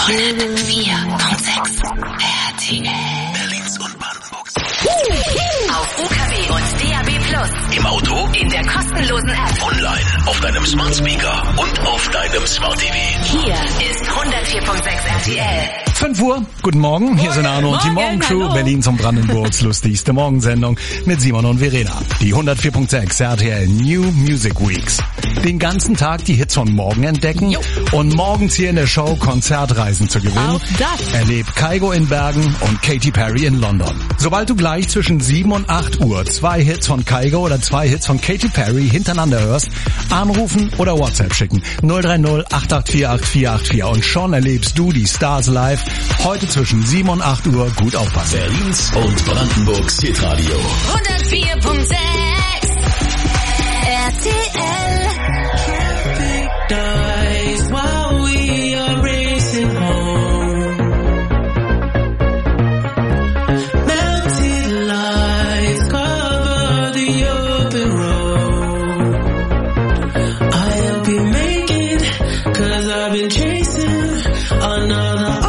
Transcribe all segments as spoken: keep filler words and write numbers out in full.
vier Komma sechs R T L. Berlins und Brandenburgs. Auf U K W und D A B Plus. Im Auto. In der kostenlosen App. Online. Auf deinem Smart Speaker. Und auf deinem Smart T V. Hier ist hundertvier Komma sechs R T L. fünf Uhr, guten Morgen, hier sind Arno und die Morgencrew, Berlins und Brandenburgs lustigste Morgensendung mit Simon und Verena. Die hundertvier Komma sechs R T L New Music Weeks. Den ganzen Tag die Hits von morgen entdecken jo. und morgens hier in der Show Konzertreisen zu gewinnen. Auch das. Erlebt Kygo in Bergen und Katy Perry in London. Sobald du gleich zwischen sieben und acht Uhr zwei Hits von Kygo oder zwei Hits von Katy Perry hintereinander hörst, anrufen oder WhatsApp schicken. null drei null acht acht vier acht vier acht vier und schon erlebst du die Stars live. Heute zwischen sieben und acht Uhr, gut aufpassen. Berlins und Brandenburgs Hitradio. hundertvier Komma sechs R T L. Traffic dies while we are racing home. Melted lights cover the open road. I'll be making, cause I've been chasing another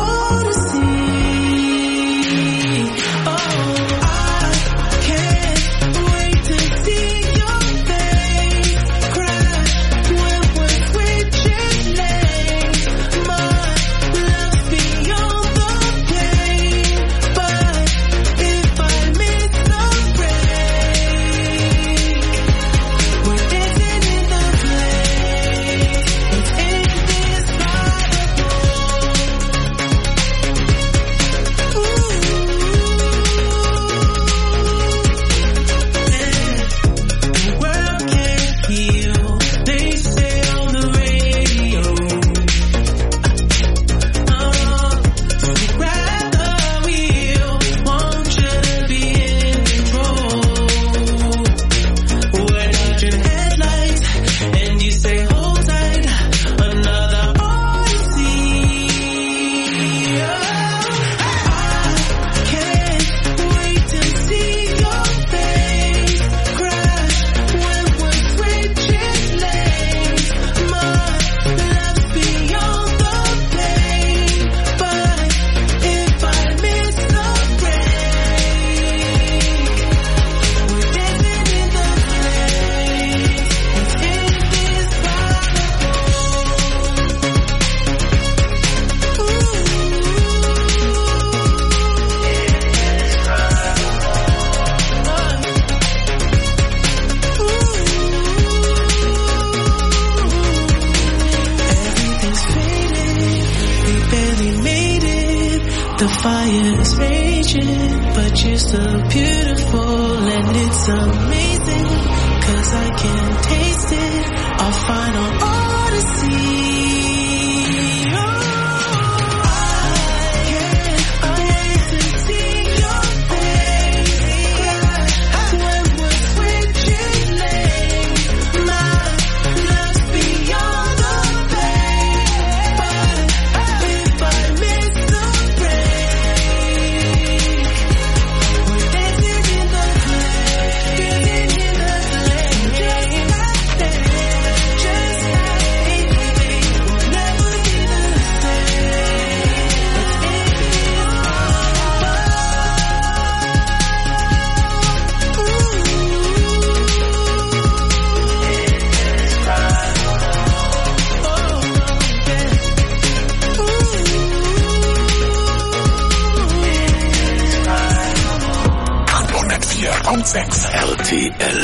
R T L.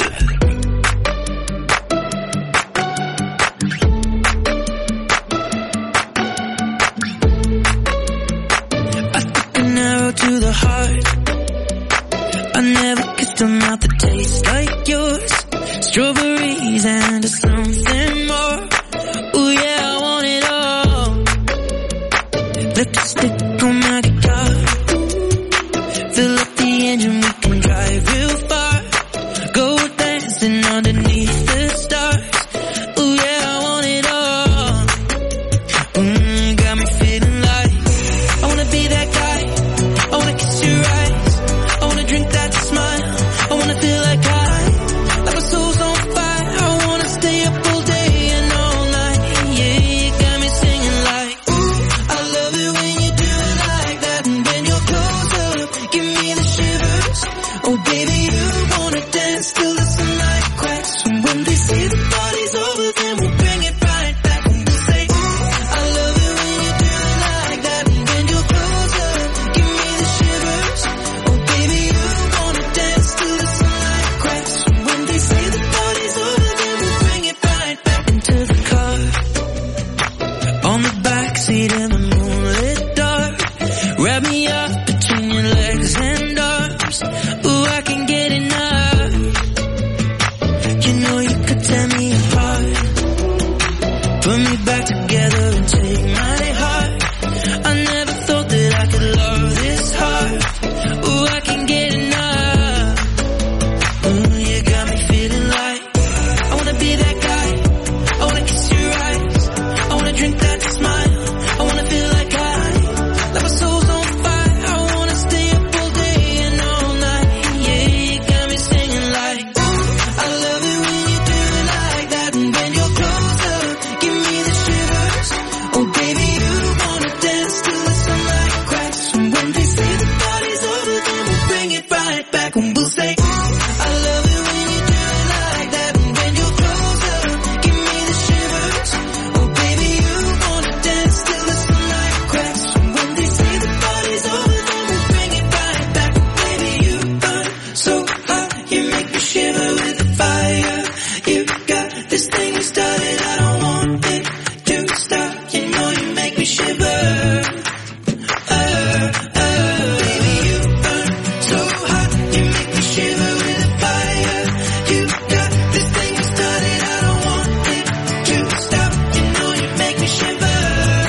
To the heart, I never kissed a mouth that tastes like yours. Strawberries and something more. Ooh yeah, I want it all. Lipstick on my guitar. Fill up the engine, we can drive real far. Go dancing underneath the stars. Ooh yeah, I want it all. Mm, got me feeling like I wanna be that guy. I wanna kiss your eyes. I wanna drink that smile. I wanna feel like I, like my soul's on fire. say the party's over, then we'll bring it right back. And we'll say, ooh, I love it when you do it like that. And when you're closer, give me the shivers. Oh baby, you wanna dance till the sunlight cracks. And when they say the party's over, then we'll bring it right back into the car. On the backseat in the moonlit dark, wrap me up between your legs and arms. Ooh, I can get enough. You know you could tear me apart, put me back together and take my heart. I never thought that I could love this hard. Ooh, I can get enough. Ooh, you got me feeling like I wanna be that guy. I wanna kiss your eyes. I wanna drink that smile. I wanna feel like I, like my soul's on fire. I wanna stay up all day and all night. Yeah, you got me singing like, ooh, I love it when you do it like that. And when you're closer, give me the shivers. Oh baby, you wanna dance till the sunlight cracks. And when they say the party's over, then we'll bring it right back. And we'll say, ooh, I love it when you do it like that. And when you're closer, give me the shivers. Oh baby, you wanna dance till the sunlight cracks. And when they say the party's over, then we'll bring it right back. Baby, you burn so hot, you make me shiver with the fire. You got this thing you started, I don't want it to stop. You know you make me shiver. Uh, uh, baby, you burn so hot, you make me shiver with the fire. You got this thing you started, I don't want it to stop. You know you make me shiver.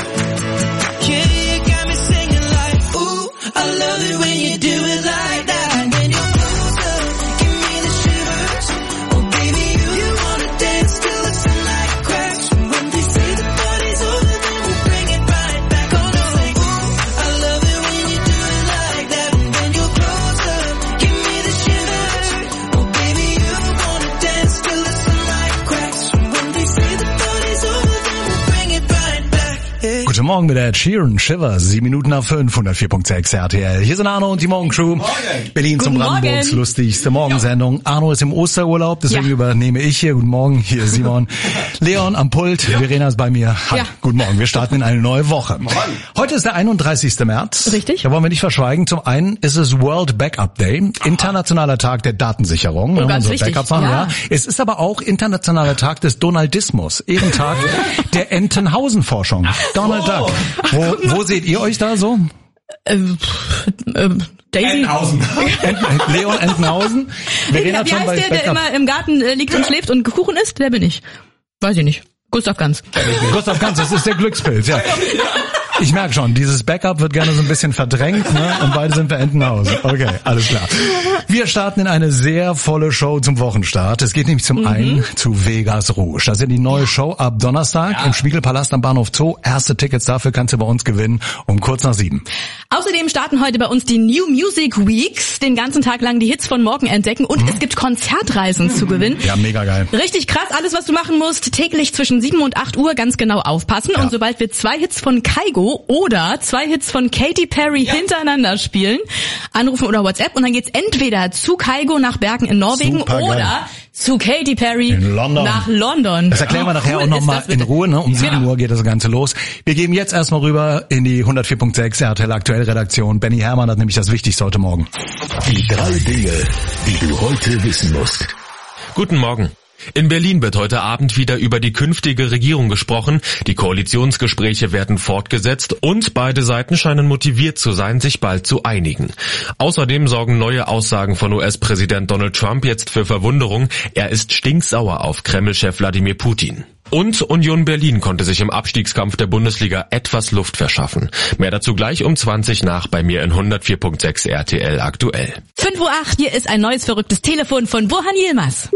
Yeah, you got me singing like, ooh, I love it when you do it like that. And when you're closer, give me the shivers. Oh baby, you, you wanna dance till the sunlight cracks. And when they say the party's over, then we'll bring it right back. Oh no, say, ooh, I love it when you do it like that. And when you're closer, give me the shivers. Oh baby, you wanna dance till the sunlight cracks. And when they say the party's over, then we'll bring it right back. Yeah. Guten Morgen mit Ed Sheeran, Shivers, sieben Minuten nach fünf, hundertvier Komma sechs R T L. Hier sind Arno und die Morgencrew. Berlin zum Guten Brandenburgs Morgen. lustigste Morgensendung. Arno ist im Osterurlaub, deswegen Ja. übernehme ich hier. Guten Morgen, hier ist Simon. Leon am Pult, Verena ist bei mir. Hi. Ja. Guten Morgen, wir starten in eine neue Woche. Heute ist der einunddreißigste März. Richtig. Da wollen wir nicht verschweigen. Zum einen ist es World Backup Day, internationaler Tag der Datensicherung. Oh, wenn wir ganz unsere wichtig. Backups haben, Ja. ja. Es ist aber auch internationaler Tag des Donaldismus, Ehrentag der Entenhausen-Forschung. Donald Duck. Wo, wo seht ihr euch da so? Ähm, pff, ähm, Daisy. Entenhausen. Enten, Leon Entenhausen. Verena hat Wie schon bei heißt der, der Backup. immer im Garten äh, liegt und schläft und Kuchen isst? Der bin ich. Weiß ich nicht. Gustav Ganz. Gustav Ganz, das ist der Glückspilz, ja. Ich merke schon, dieses Backup wird gerne so ein bisschen verdrängt, ne? Und beide sind bei Entenhausen. Okay, alles klar. Wir starten in eine sehr volle Show zum Wochenstart. Es geht nämlich zum Mhm. einen zu Vegas Rouge. Das ist die neue Show ab Donnerstag im Spiegelpalast am Bahnhof Zoo. Erste Tickets dafür kannst du bei uns gewinnen um kurz nach sieben. Außerdem starten heute bei uns die New Music Weeks. Den ganzen Tag lang die Hits von morgen entdecken. Und es gibt Konzertreisen zu gewinnen. Ja, mega geil. Richtig krass, alles was du machen musst, täglich zwischen sieben und acht Uhr ganz genau aufpassen. Ja. Und sobald wir zwei Hits von Kygo oder zwei Hits von Katy Perry hintereinander spielen, anrufen oder WhatsApp und dann geht's entweder zu Kygo nach Bergen in Norwegen Supergeil. oder zu Katy Perry In London. nach London. Das erklären wir nachher Cool auch nochmal ist das in bitte. Ruhe, ne? Um sieben Genau. Uhr geht das Ganze los. Wir geben jetzt erstmal rüber in die hundertvier Komma sechs R T L Aktuell Redaktion. Benny Herrmann hat nämlich das Wichtigste heute Morgen. Die drei Dinge, die du heute wissen musst. Guten Morgen. In Berlin wird heute Abend wieder über die künftige Regierung gesprochen. Die Koalitionsgespräche werden fortgesetzt und beide Seiten scheinen motiviert zu sein, sich bald zu einigen. Außerdem sorgen neue Aussagen von U S-Präsident Donald Trump jetzt für Verwunderung. Er ist stinksauer auf Kreml-Chef Wladimir Putin. Und Union Berlin konnte sich im Abstiegskampf der Bundesliga etwas Luft verschaffen. Mehr dazu gleich um zwanzig nach bei mir in hundertvier Komma sechs R T L aktuell. fünf Uhr acht, hier ist ein neues verrücktes Telefon von Burhan Yilmaz.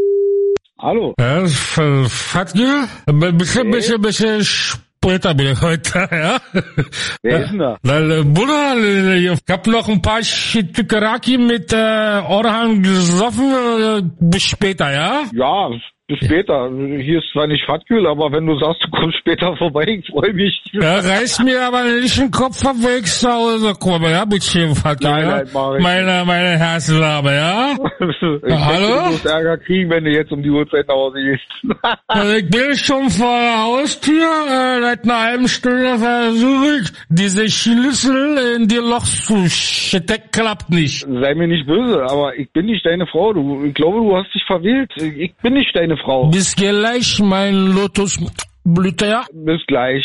Hallo. Ja, Fatih, ein bisschen, bisschen, bisschen später bin ich heute, ja. Wer ist denn da? Weil, Bruder, ich hab noch ein paar Stücke Raki mit äh, Orhan gesoffen, äh, bis später, ja? Ja, bis später. Hier ist zwar nicht Fatkül, aber wenn du sagst, du kommst später vorbei, ich freue mich. Ja, reiß mir aber nicht den Kopf ab, wenn ich zu Hause komme, ja, Mädchen, Fatkül, Nein, ja? nein, mach ich Meine, meine Herzlame, ja? Ich Ja, hallo? denke, du wirst Ärger kriegen, wenn du jetzt um die Uhrzeit nach Hause gehst. Also ich bin schon vor der Haustür, äh, seit einer halben Stunde versuche ich, diese Schlüssel in die Loch zu stecken, klappt nicht. Sei mir nicht böse, aber ich bin nicht deine Frau. Du, ich glaube, du hast dich verwählt. Ich bin nicht deine Frau. Bis gleich, mein Lotusblüte, ja? Bis gleich.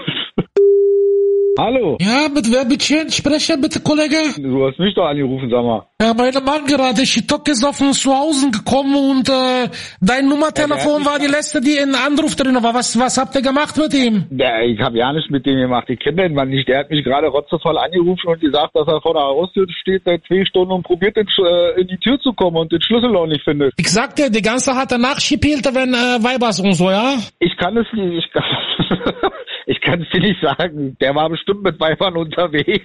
Hallo. Ja, mit wer bitte sprechen, bitte, Kollege? Du hast mich doch angerufen, sag mal. Ja, meine Mann gerade, ich ist auf uns zu Hause gekommen und äh, dein Nummertelefon war die letzte, die in Anruf drin war. Was, was habt ihr gemacht mit ihm? Ja, ich habe ja nichts mit dem gemacht. Ich kenne den Mann nicht. Der hat mich gerade rotzevoll angerufen und gesagt, dass er vor der Haustür steht seit zwei Stunden und probiert in, äh, in die Tür zu kommen und den Schlüssel auch nicht findet. Ich sagte, die ganze hat er nachgespielt, wenn äh, Weibers und so, ja? Ich kann es nicht. Ich kann, ich kann es dir nicht sagen. Der war bestimmt mit Weibern unterwegs.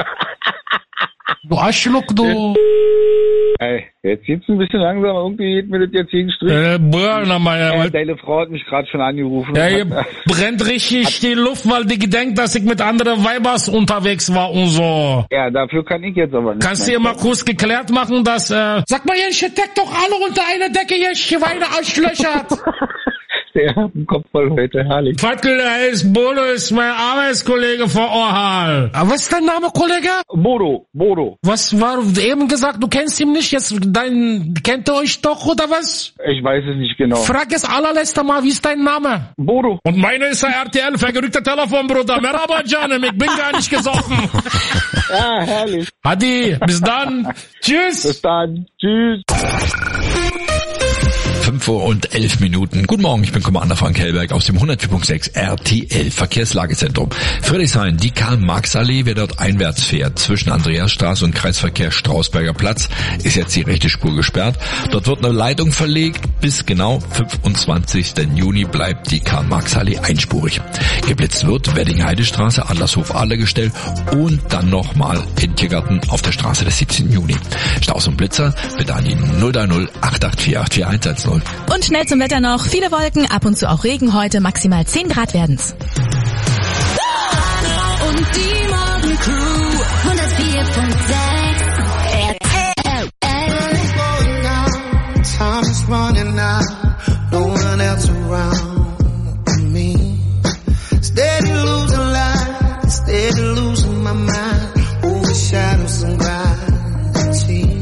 Du Arschloch, du. Ey, jetzt geht's ein bisschen langsam. Irgendwie geht mir das jetzt gegen Strich. Äh, Burner, meine. Äh, deine Frau hat mich gerade schon angerufen. Ja, hier hat, brennt richtig die Luft, weil die gedenkt, dass ich mit anderen Weibers unterwegs war und so. Ja, dafür kann ich jetzt aber nicht. Kannst du ihr mal kurz geklärt machen, dass, äh, sag mal, Jensch, deckt doch alle unter eine Decke, Jensch, Schweine, Arschlöcher. Der hat den Kopf voll heute, herrlich. Fatkül, der ist Bodo, ist mein Arbeitskollege vor Orhal. Aber was ist dein Name, Kollege? Bodo, Bodo. Was war eben gesagt, du kennst ihn nicht, jetzt dein, kennt ihr euch doch, oder was? Ich weiß es nicht genau. Frag es allerletzte Mal, wie ist dein Name? Bodo. Und meine ist der R T L, vergerückter Telefon, Bruder. Merhaba, Canem, ich bin gar nicht gesoffen. Ja, herrlich. Hadi, bis dann. Tschüss. Bis dann. Tschüss. fünf Uhr und elf Minuten. Guten Morgen, ich bin Commander Frank Hellberg aus dem hundertvier Punkt sechs R T L Verkehrslagezentrum. Friedrichshain, die Karl-Marx-Allee, wer dort einwärts fährt, zwischen Andreasstraße und Kreisverkehr Strausberger Platz, ist jetzt die rechte Spur gesperrt. Dort wird eine Leitung verlegt. Bis genau fünfundzwanzigsten Juni bleibt die Karl-Marx-Allee einspurig. Geblitzt wird Wedding-Heidestraße, Adlershof Adlergestell und dann nochmal in Tiergarten auf der Straße des siebzehnten Juni. Staus und Blitzer bitte an die null drei null acht acht vier acht vier eins eins null. Und schnell zum Wetter noch. Viele Wolken, ab und zu auch Regen heute. Maximal zehn Grad werden's. Und die Morgencrew hundertvier Punkt sechs R T L. Time is running out, no one else around me. Steady losing life, steady losing my mind. Over shadows and gravity.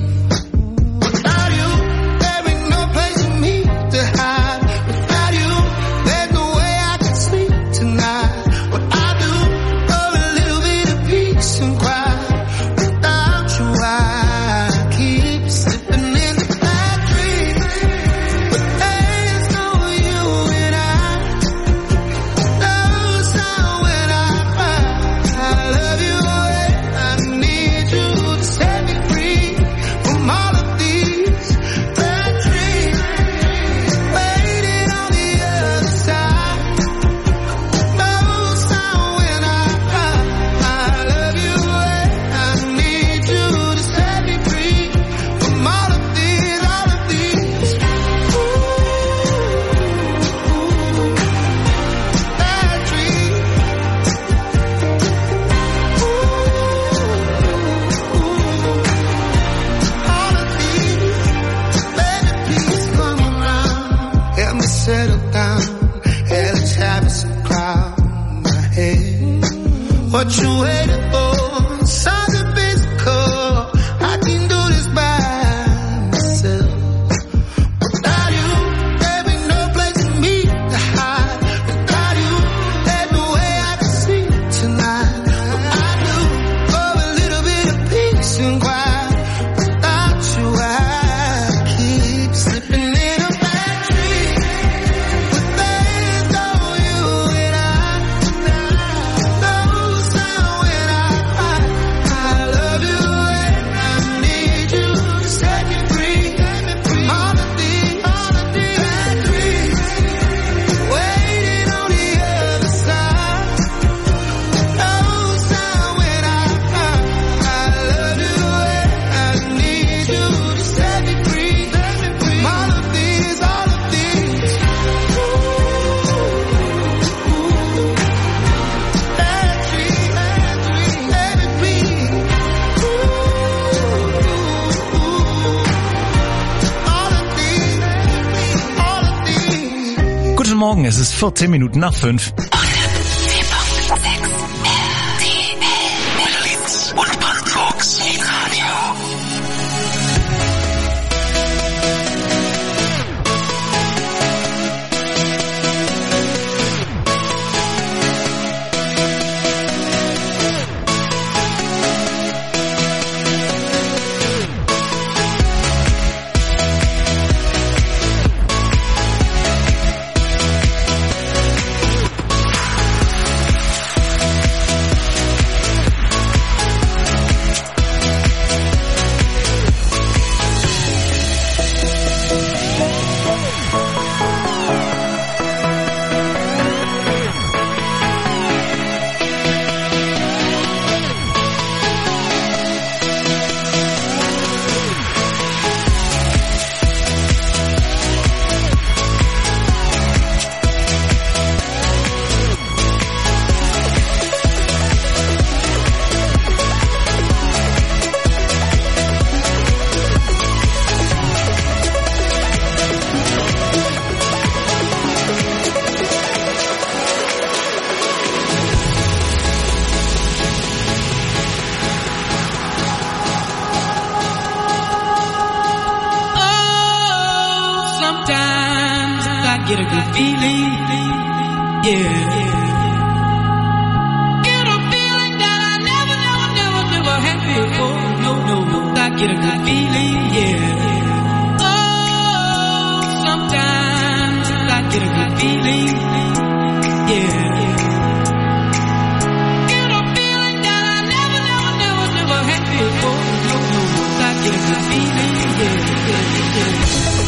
What you waiting for? Something physical. I can do this by myself. Without you, there ain't no place for me to hide. Without you, there's no way I can sleep tonight. But I do for a little bit of peace and quiet. Without you, I keep slipping in a bad dream. But there's no you and I. No sound when I Morgen, es ist vierzehn Minuten nach fünf. Berlins und Brandenburgs Radio. Get a good feeling, yeah. Get a feeling that I never, never, never, never had before. No, no, no, I get a good feeling, yeah. Oh, sometimes I get a good feeling, yeah. Get a feeling that I never, never, never, never had before. No, no, no, I get a good feeling, yeah, yeah, yeah.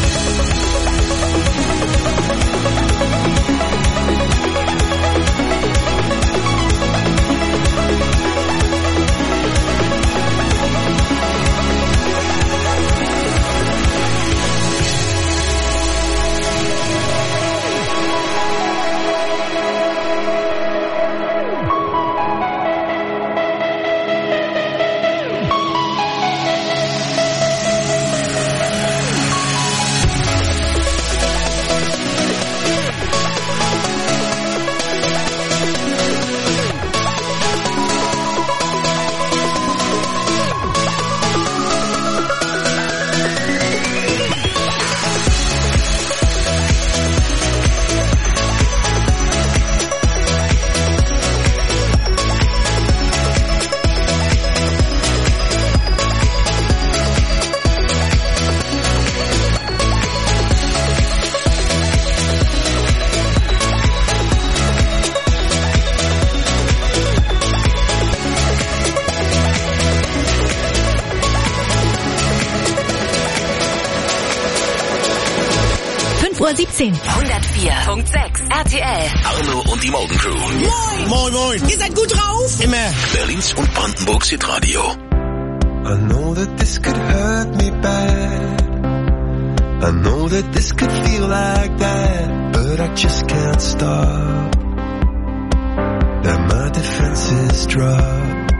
siebzehn. hundertvier Komma sechs R T L. Arno und die Morgencrew. Moin. Moin, moin. Ihr seid gut drauf? Immer. Berlins und Brandenburgs Hitradio. I know that this could hurt me bad. I know that this could feel like that, but I just can't stop. Let my defenses drop.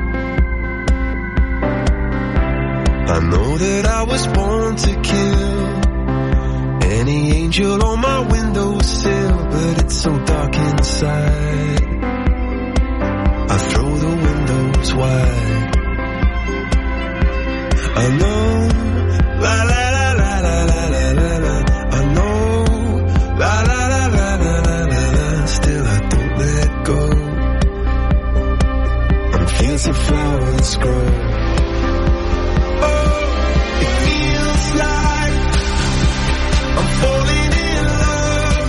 I know that I was born to kill any angel on my windowsill, but it's so dark inside. I throw the windows wide. I know, la la la la la la la la la. I know, la la la la la la la la. Still I don't let go. On fields of flowers grow. Oh, it feels like I'm falling in love.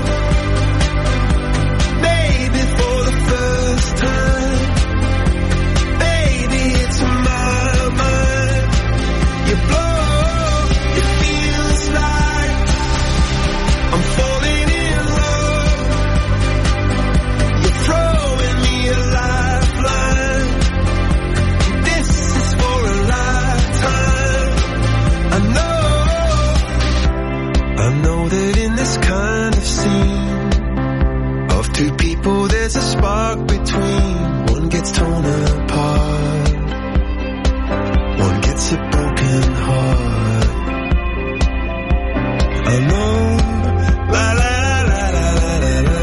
Maybe for the first time. Baby, it's my mind. You blow, it feels like I'm falling in love. You're throwing me a lifeline. This is for a lifetime. I know, I know that in this kind of scene of two people there's a spark between. One gets torn apart, one gets a broken heart. I know, la la la la la la la.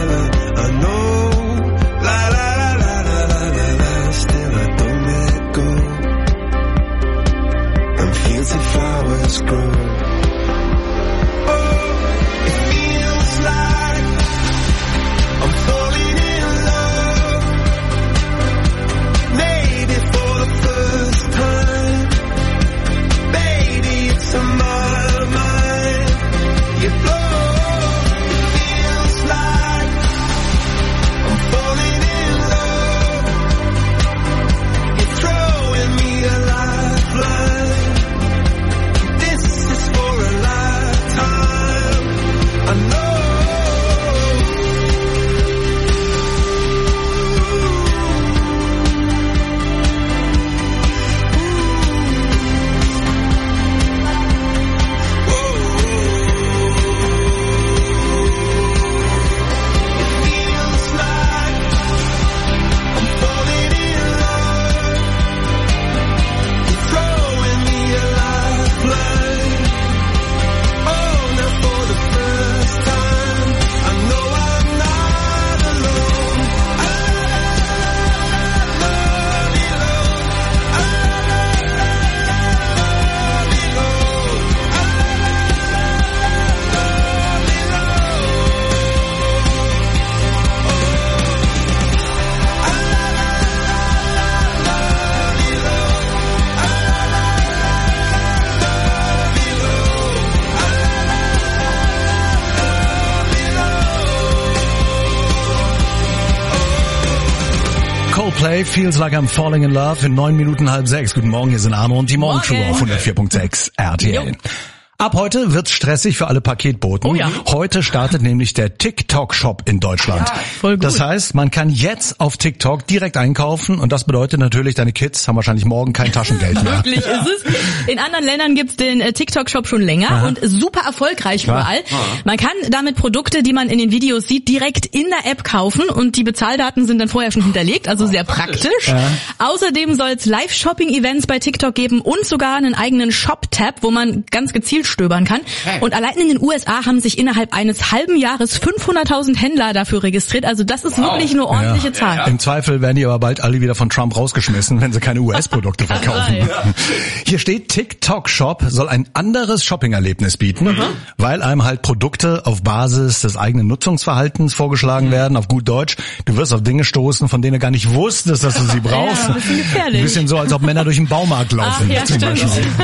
Coldplay, Feels Like I'm Falling in Love in neun Minuten halb sechs. Guten Morgen, hier sind Arno und die Morgencrew auf hundertvier Komma sechs R T L. Jo. Ab heute wird's stressig für alle Paketboten. Oh ja. Heute startet nämlich der TikTok-Shop in Deutschland. Ja, voll gut. Das heißt, man kann jetzt auf TikTok direkt einkaufen und das bedeutet natürlich, deine Kids haben wahrscheinlich morgen kein Taschengeld mehr. Wirklich ist es. In anderen Ländern gibt's den äh, TikTok-Shop schon länger Aha. und super erfolgreich überall. Man kann damit Produkte, die man in den Videos sieht, direkt in der App kaufen und die Bezahldaten sind dann vorher schon hinterlegt, also sehr praktisch. Ja. Außerdem soll es Live-Shopping-Events bei TikTok geben und sogar einen eigenen Shop-Tab, wo man ganz gezielt stöbern kann. Hey. Und allein in den U S A haben sich innerhalb eines halben Jahres fünfhunderttausend Händler dafür registriert. Also das ist wow. wirklich eine ordentliche ja. Zahl. Ja, ja. Im Zweifel werden die aber bald alle wieder von Trump rausgeschmissen, wenn sie keine U S-Produkte verkaufen. Ja. Hier steht, TikTok-Shop soll ein anderes Shopping-Erlebnis bieten, mhm. weil einem halt Produkte auf Basis des eigenen Nutzungsverhaltens vorgeschlagen mhm. werden. Auf gut Deutsch, du wirst auf Dinge stoßen, von denen du gar nicht wusstest, dass du sie brauchst. Ja, ein bisschen gefährlich. Ein bisschen so, als ob Männer durch den Baumarkt laufen. Ach, ja, zum stimmt.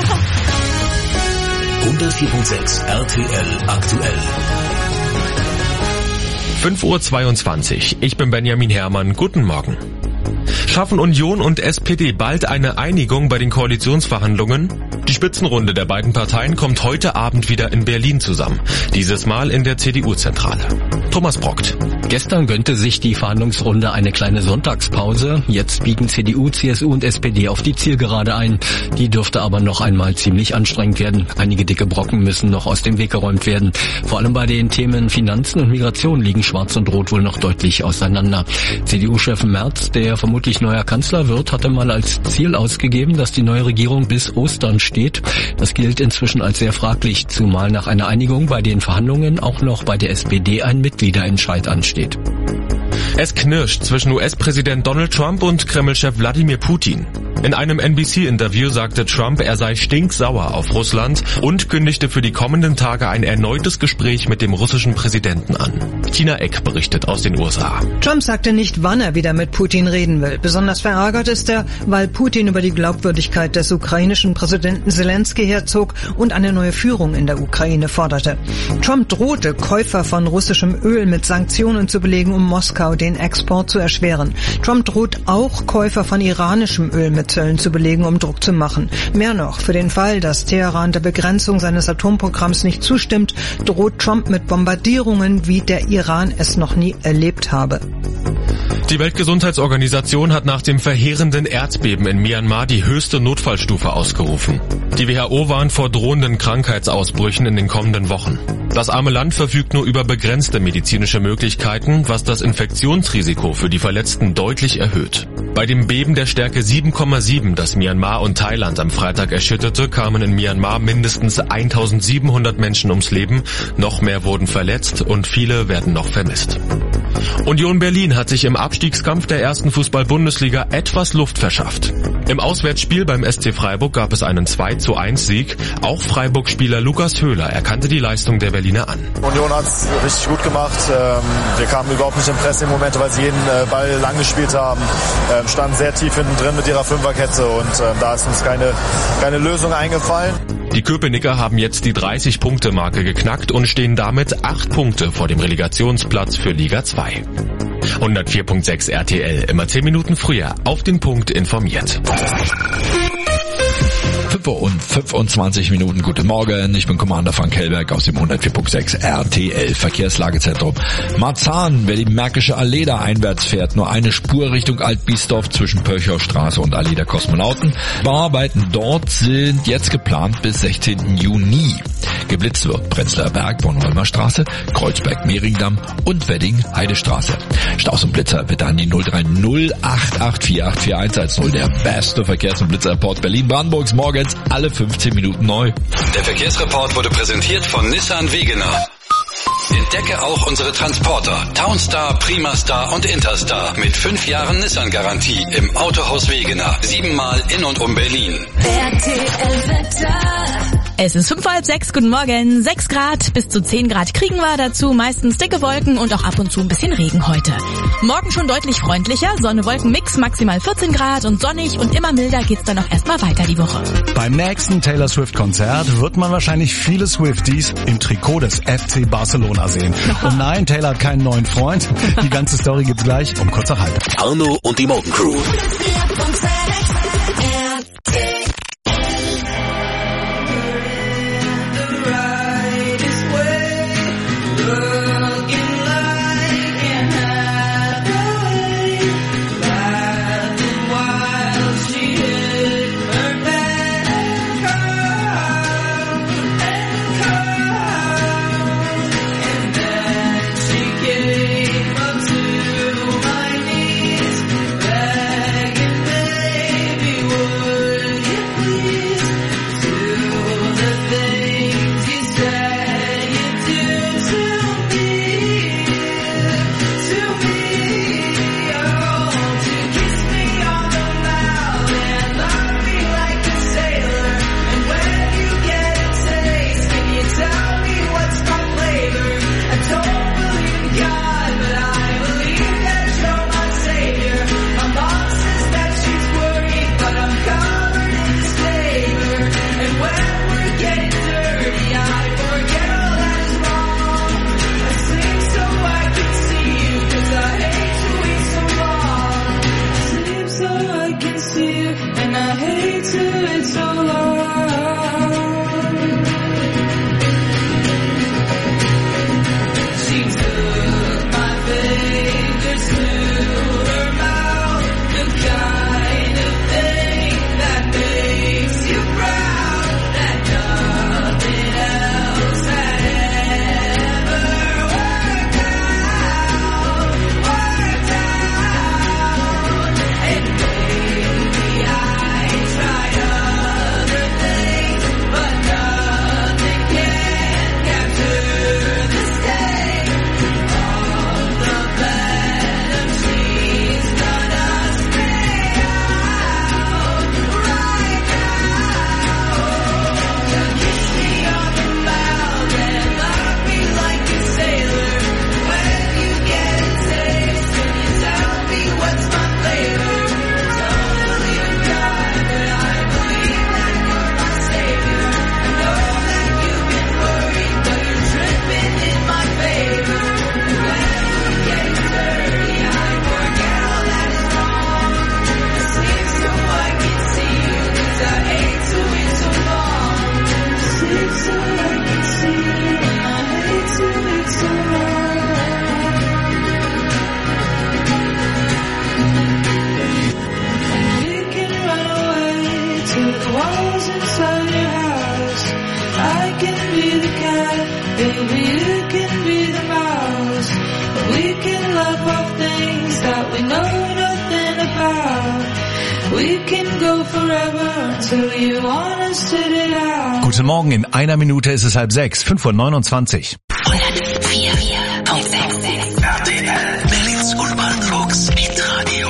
hundertvier Komma sechs R T L aktuell. fünf Uhr zweiundzwanzig. Ich bin Benjamin Herrmann. Guten Morgen. Schaffen Union und S P D bald eine Einigung bei den Koalitionsverhandlungen? Die Spitzenrunde der beiden Parteien kommt heute Abend wieder in Berlin zusammen. Dieses Mal in der C D U-Zentrale. Thomas Brockt. Gestern gönnte sich die Verhandlungsrunde eine kleine Sonntagspause. Jetzt biegen C D U, C S U und S P D auf die Zielgerade ein. Die dürfte aber noch einmal ziemlich anstrengend werden. Einige dicke Brocken müssen noch aus dem Weg geräumt werden. Vor allem bei den Themen Finanzen und Migration liegen Schwarz und Rot wohl noch deutlich auseinander. C D U-Chef Merz, der vermutlich neuer Kanzler wird, hatte mal als Ziel ausgegeben, dass die neue Regierung bis Ostern steht. Das gilt inzwischen als sehr fraglich, zumal nach einer Einigung bei den Verhandlungen auch noch bei der S P D ein Mitgliederentscheid ansteht. Es knirscht zwischen U S-Präsident Donald Trump und Kreml-Chef Wladimir Putin. In einem N B C-Interview sagte Trump, er sei stinksauer auf Russland und kündigte für die kommenden Tage ein erneutes Gespräch mit dem russischen Präsidenten an. Tina Eck berichtet aus den U S A. Trump sagte nicht, wann er wieder mit Putin reden will. Besonders verärgert ist er, weil Putin über die Glaubwürdigkeit des ukrainischen Präsidenten Zelensky herzog und eine neue Führung in der Ukraine forderte. Trump drohte, Käufer von russischem Öl mit Sanktionen zu belegen, um Moskau den Export zu erschweren. Trump droht auch, Käufer von iranischem Öl mit Zöllen zu belegen, um Druck zu machen. Mehr noch, für den Fall, dass Teheran der Begrenzung seines Atomprogramms nicht zustimmt, droht Trump mit Bombardierungen, wie der Iran es noch nie erlebt habe. Die Weltgesundheitsorganisation hat nach dem verheerenden Erdbeben in Myanmar die höchste Notfallstufe ausgerufen. Die W H O warnt vor drohenden Krankheitsausbrüchen in den kommenden Wochen. Das arme Land verfügt nur über begrenzte medizinische Möglichkeiten, was das Infektionsrisiko für die Verletzten deutlich erhöht. Bei dem Beben der Stärke sieben Komma sieben, das Myanmar und Thailand am Freitag erschütterte, kamen in Myanmar mindestens eintausendsiebenhundert Menschen ums Leben, noch mehr wurden verletzt und viele werden noch vermisst. Union Berlin hat sich im Abstiegskampf der ersten Fußball-Bundesliga etwas Luft verschafft. Im Auswärtsspiel beim S C Freiburg gab es einen zwei zu eins Sieg. Auch Freiburg-Spieler Lukas Höhler erkannte die Leistung der Berliner an. Union hat es richtig gut gemacht. Wir kamen überhaupt nicht im Pressing-Momente, weil sie jeden Ball lang gespielt haben. Standen sehr tief hinten drin mit ihrer Fünferkette und da ist uns keine, keine Lösung eingefallen. Die Köpenicker haben jetzt die dreißig-Punkte-Marke geknackt und stehen damit acht Punkte vor dem Relegationsplatz für Liga zwei. hundertvier Komma sechs R T L, immer zehn Minuten früher, auf den Punkt informiert. fünf Uhr und fünfundzwanzig Minuten, guten Morgen, ich bin Commander Frank Hellberg aus dem hundertvier Komma sechs R T L Verkehrslagezentrum. Marzahn, wer die Märkische Allee da einwärts fährt, nur eine Spur Richtung Altbiesdorf zwischen Pölchaustraße und Allee der Kosmonauten. Bauarbeiten dort sind jetzt geplant bis sechzehnten Juni. Geblitzt wird Prenzlauer Berg, Bornholmer Straße, Kreuzberg-Mehringdamm und Wedding-Heidestraße. Staus und Blitzer bitte an die null drei null acht acht vier acht vier eins eins null, der beste Verkehrs- und Blitzerreport Berlin-Brandenburgs, morgens alle fünfzehn Minuten neu. Der Verkehrsreport wurde präsentiert von Nissan Wegener. Entdecke auch unsere Transporter Townstar, Primastar und Interstar mit fünf Jahren Nissan-Garantie im Autohaus Wegener. Siebenmal in und um Berlin. R T L Wetter. Es ist fünf vor halb sechs, guten Morgen, sechs Grad, bis zu zehn Grad kriegen wir dazu, meistens dicke Wolken und auch ab und zu ein bisschen Regen heute. Morgen schon deutlich freundlicher, Sonne-Wolken-Mix, maximal vierzehn Grad und sonnig und immer milder geht's dann auch erstmal weiter die Woche. Beim nächsten Taylor Swift-Konzert wird man wahrscheinlich viele Swifties im Trikot des F C Barcelona sehen. Und nein, Taylor hat keinen neuen Freund, die ganze Story gibt's gleich um kurz nach halb. Arno und die Morgencrew. Guten Morgen, in einer Minute ist es halb sechs, fünf Uhr neunundzwanzig. hundertvier Komma sechs R T L, Berlins und Brandenburgs Hitradio.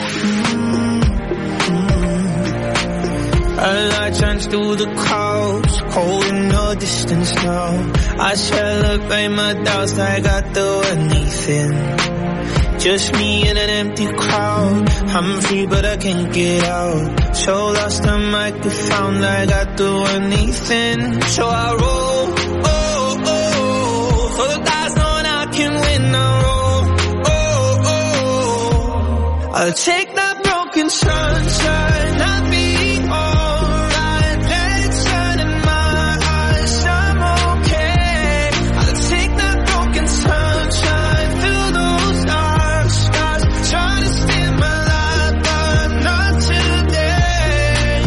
A light shines through the clouds, holding no distance now. I celebrate my doubts like I do anything. Just me in an empty crowd. I'm free but I can't get out. So lost I might be found like I do anything. So I roll, oh, oh, for the guys knowing I can win. I roll, oh, oh, I'll take that broken sunshine. I'll be alright. Let it shine in my eyes. I'm okay. I'll take that broken sunshine through those dark skies. Try to steal my life, but not today.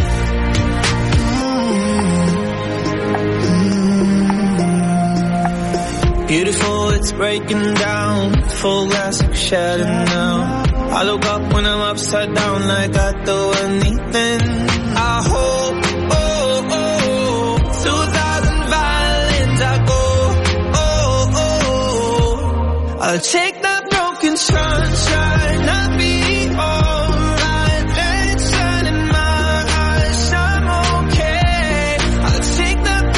Mm-hmm. Beautiful, it's breaking down. Full glass like shattered now. I look up when I'm upside down like I do anything. I hope, oh, oh, through thousand violins I go, oh, oh, I'll take that broken sunshine. I'll be alright. Let it shine in my eyes. I'm okay. I'll take that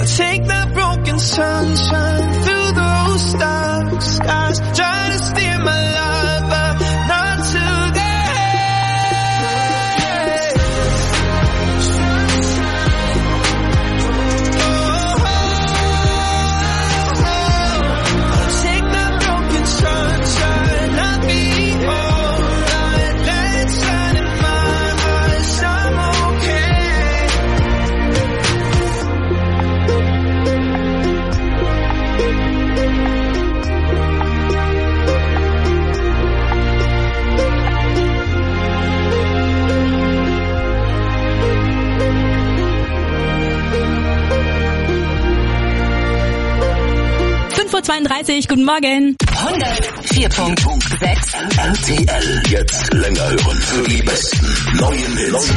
take that broken sunshine through those dark skies. Try to steer my life, but not today. zweiunddreißig, guten Morgen. hundertvier Komma sechs R T L. Jetzt länger hören für die besten neuen Hits.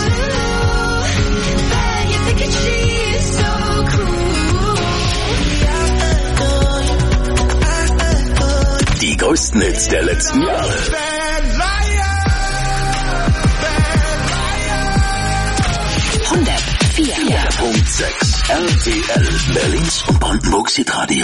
Die größten Hits der letzten Jahre. hundertvier Komma sechs R T L. Berlins und Brandenburgs Hitradio.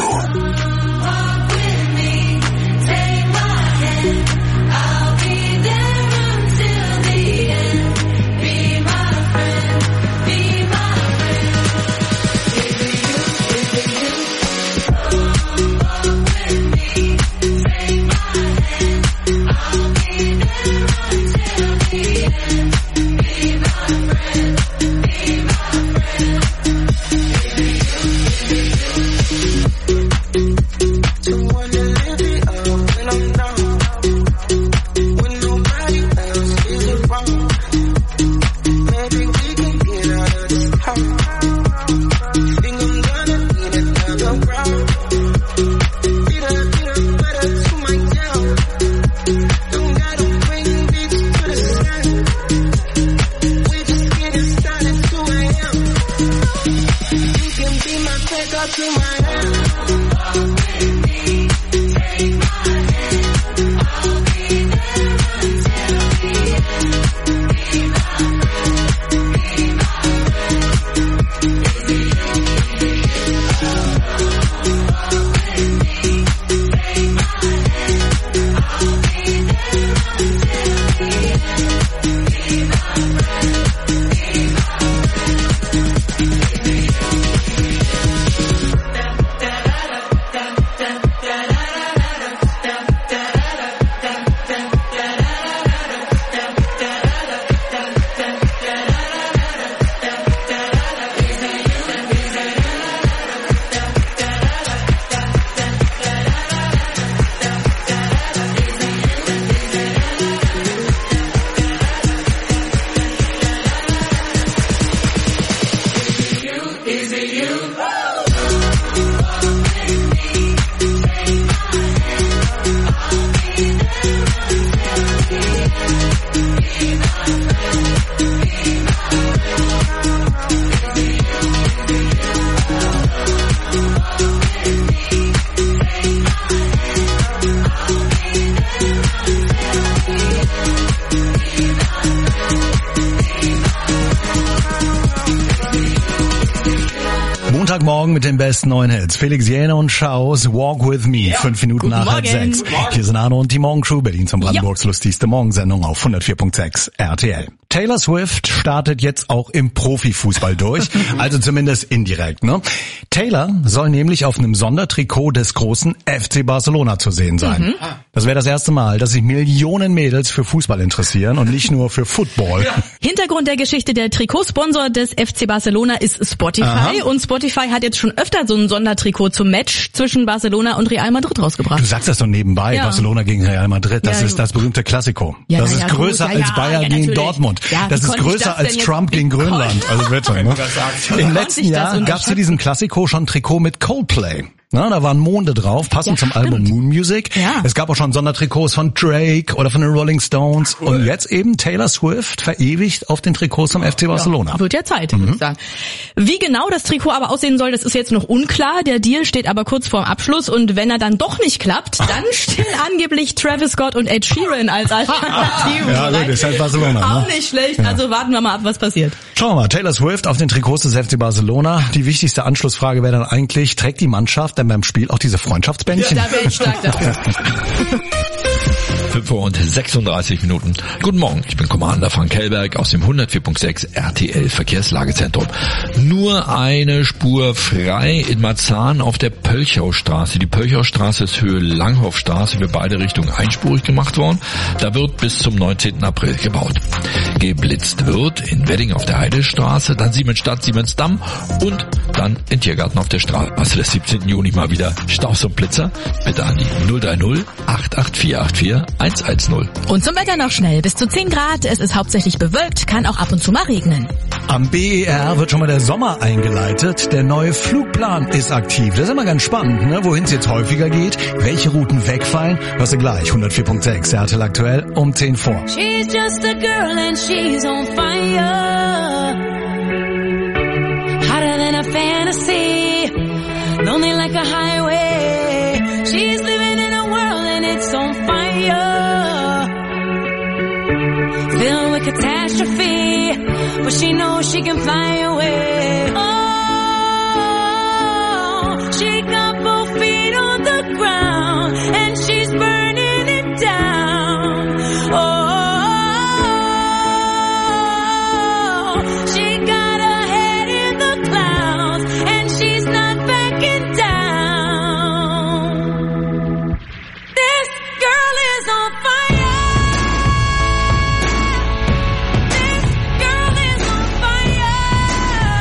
Montagmorgen mit den besten neuen Hits. Felix Jähne und Schaus, Walk With Me, ja. Fünf Minuten Guten nach halb sechs. Hier sind Arno und die Morgencrew, Berlins und Brandenburgs ja. lustigste Morgensendung auf hundertvier Komma sechs R T L. Taylor Swift startet jetzt auch im Profifußball durch, also zumindest indirekt, ne? Taylor soll nämlich auf einem Sondertrikot des großen F C Barcelona zu sehen sein. Mhm. Das wäre das erste Mal, dass sich Millionen Mädels für Fußball interessieren und nicht nur für Football. Ja. Hintergrund der Geschichte: Der Trikotsponsor des F C Barcelona ist Spotify. Aha. Und Spotify hat jetzt schon öfter so ein Sondertrikot zum Match zwischen Barcelona und Real Madrid rausgebracht. Du sagst das doch nebenbei, ja. Barcelona gegen Real Madrid, das ja, ist das berühmte Klassiko. Ja, das ist ja, größer ja, als Bayern ja, gegen Dortmund. Ja, das ist größer das als Trump gegen Grönland. Also bitte, ne? Im letzten Jahr gab es zu diesem Klassiko schon ein Trikot mit Coldplay. Na, da waren Monde drauf, passend Ja, zum Album stimmt. Moon Music. Ja. Es gab auch schon Sondertrikots von Drake oder von den Rolling Stones. Cool. Und jetzt eben Taylor Swift verewigt auf den Trikots vom F C Barcelona. Ja, wird ja Zeit, Mhm. würde ich sagen. Wie genau das Trikot aber aussehen soll, das ist jetzt noch unklar. Der Deal steht aber kurz vorm Abschluss und wenn er dann doch nicht klappt, dann stehen angeblich Travis Scott und Ed Sheeran als Alternativen Ja, gut, bereit. ist halt Barcelona, Auch ne? nicht schlecht, Ja. also warten wir mal ab, was passiert. Schauen wir mal, Taylor Swift auf den Trikots des F C Barcelona. Die wichtigste Anschlussfrage wäre dann eigentlich, trägt die Mannschaft denn beim Spiel auch diese Freundschaftsbändchen? Ja, da wäre ich stark dafür. fünf Uhr und sechsunddreißig Minuten. Guten Morgen, ich bin Commander Frank Hellberg aus dem hundertvier Punkt sechs R T L Verkehrslagezentrum. Nur eine Spur frei in Marzahn auf der Pölchaustraße. Die Pölchaustraße ist Höhe Langhofstraße für beide Richtungen einspurig gemacht worden. Da wird bis zum neunzehnten April gebaut. Geblitzt wird in Wedding auf der Heidestraße, dann Siemensstadt, Siemensdamm und dann in Tiergarten auf der Straße des siebzehnten Juni mal wieder Staus und Blitzer. Bitte an die null drei null acht acht vier acht vier eins eins null. Und zum Wetter noch schnell. Bis zu zehn Grad, es ist hauptsächlich bewölkt, kann auch ab und zu mal regnen. Am B E R wird schon mal der Sommer eingeleitet. Der neue Flugplan ist aktiv. Das ist immer ganz spannend, ne? Wohin es jetzt häufiger geht, welche Routen wegfallen. Hörst du gleich, hundertvier Punkt sechs, R T L aktuell um zehn vor. She's just a girl and she's on fire. Hotter than a fantasy. Lonely like a highway. She's living in a world and it's on fire. Filled with catastrophe. But she knows she can fly away. Oh, she got both feet on the ground and she's burning it down. Oh. Fire!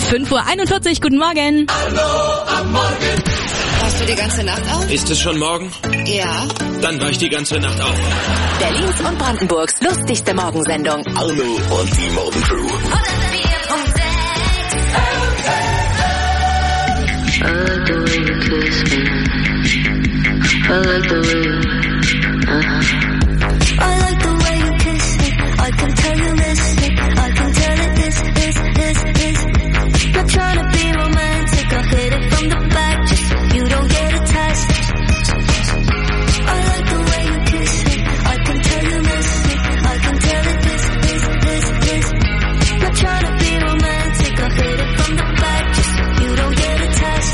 fünf Uhr einundvierzig, guten Morgen. Hallo am Morgen. Warst du die ganze Nacht auf? Ist es schon morgen? Ja. Dann war ich die ganze Nacht auf. Berlins und Brandenburgs lustigste Morgensendung. Arno und die Morgencrew. I like the way you kiss me. I like the way you, uh-huh. I like the way you kiss me. I can tell you listen. I can tell it this, this, this, this. Not trying to be romantic. I hit it from the back just so you don't get attached. I like the way you kiss me. I can tell you listen. I can tell it this, this, this, this. Not trying to be romantic. I hit it from the back just so you don't get attached.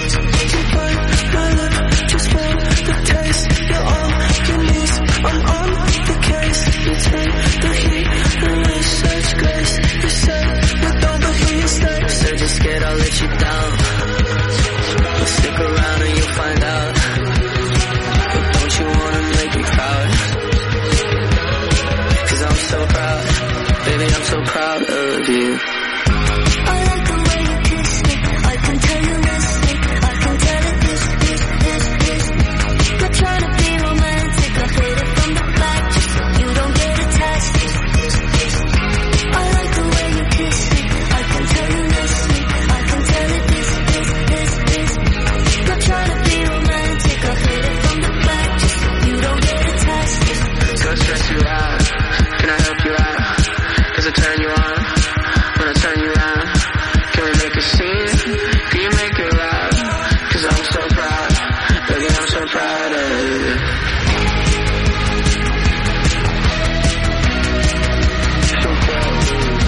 Just for the taste, you're all you need. I'm on the case. You take the heat and leave such grace. You say you don't, but here you stay. So just scared I'll let you down. But stick around and you'll find out. But don't you wanna make me proud? Cause I'm so proud, baby, I'm so proud of you. I like the way you kiss me. I can tell you listen. I can tell it this, this, this, this. Not trying to be romantic. I hit it from the back just so you don't get attached. I like the way you kiss me. I can tell you listen. I can tell it this, this, this, this. Not trying to be romantic. I hit it from the back just so you don't get attached. So stress you out. Can I help you out? Does it turn you on? When I turn you on, can we make a scene? Can you make it loud? Cause I'm so proud, baby, I'm so proud of you. So proud of you.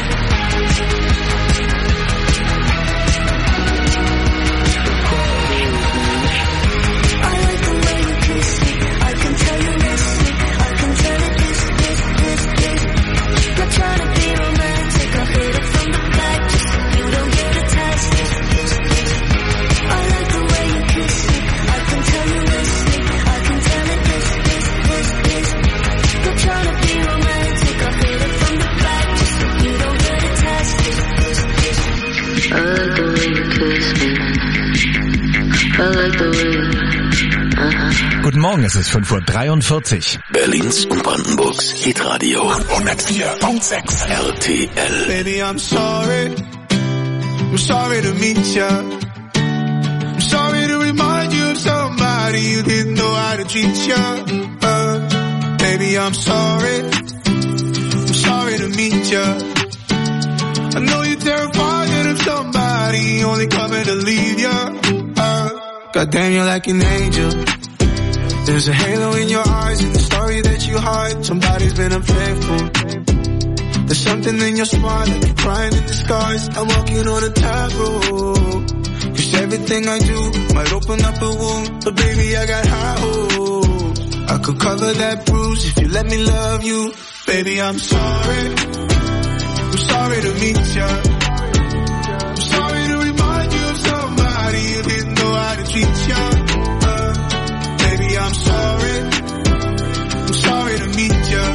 I like the way you kiss me. I can tell you listen. I can tell it this, this, this, this. Not trying to be romantic. I hit it from the back just so you don't get attached. I like the way you kiss me. I can tell you listen. I can tell it this, this, this, this. Not trying to be romantic. I hit it from the back just so you don't get attached. I like the way you kiss me. I like the way you, uh-huh. Guten Morgen, es ist fünf Uhr dreiundvierzig. Berlins und Brandenburgs Hitradio hundertvier Komma sechs R T L. Baby, I'm sorry. I'm sorry to meet ya. I'm sorry to remind you of somebody you didn't know how to treat ya. Uh, baby, I'm sorry. I'm sorry to meet ya. I know you're terrified of somebody only coming to leave ya. Uh, goddamn, you're like an angel. There's a halo in your eyes and the story that you hide. Somebody's been unfaithful. There's something in your smile like you're crying in disguise. I'm walking on a tightrope. Cause everything I do might open up a wound. But baby, I got high hopes. I could cover that bruise if you let me love you. Baby, I'm sorry. I'm sorry to meet ya. I'm sorry to remind you of somebody you didn't know how to treat ya. I'm sorry, I'm sorry to meet ya.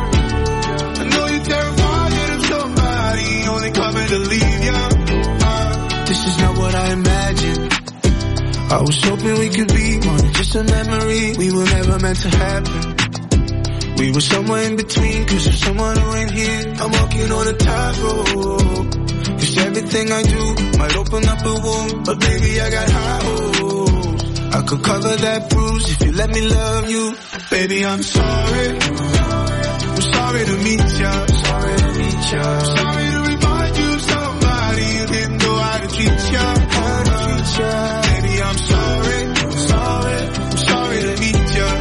I know you're terrified of somebody only coming to leave ya. Uh, this is not what I imagined. I was hoping we could be more than just a memory. We were never meant to happen. We were somewhere in between, cause there's someone who ain't here. I'm walking on a tightrope. Cause everything I do might open up a wound. But baby, I got high hopes. I could cover that bruise if you let me love you. Baby, I'm sorry. I'm sorry to meet ya. Sorry to meet ya. Sorry to remind you of somebody you didn't know how to treat ya. How to treat ya. Baby, I'm sorry. Sorry. I'm sorry to meet ya.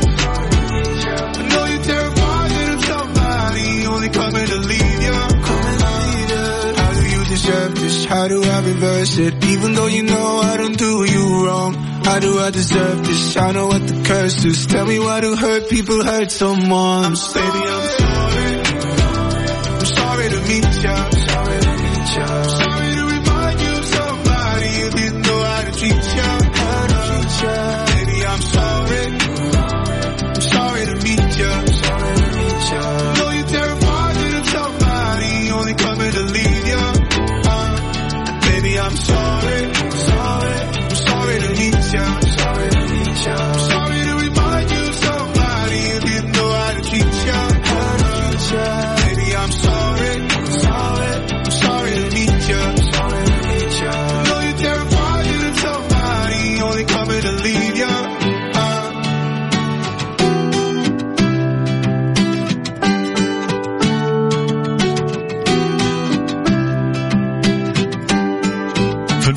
I know you're terrified of somebody only coming to leave ya. Coming to leave ya. How do you deserve this? How do I reverse it? Even though you know I don't do you wrong. How do I deserve this? I know what the curse is. Tell me why do hurt people hurt someone? I'm, baby, I'm sorry. I'm sorry to meet ya. Sorry to meet ya. Sorry to remind you of somebody you didn't know how to treat ya. How to treat ya. Baby, I'm sorry. I'm sorry to meet ya. Sorry to meet ya. I know you're terrified of somebody only coming to leave ya. Uh,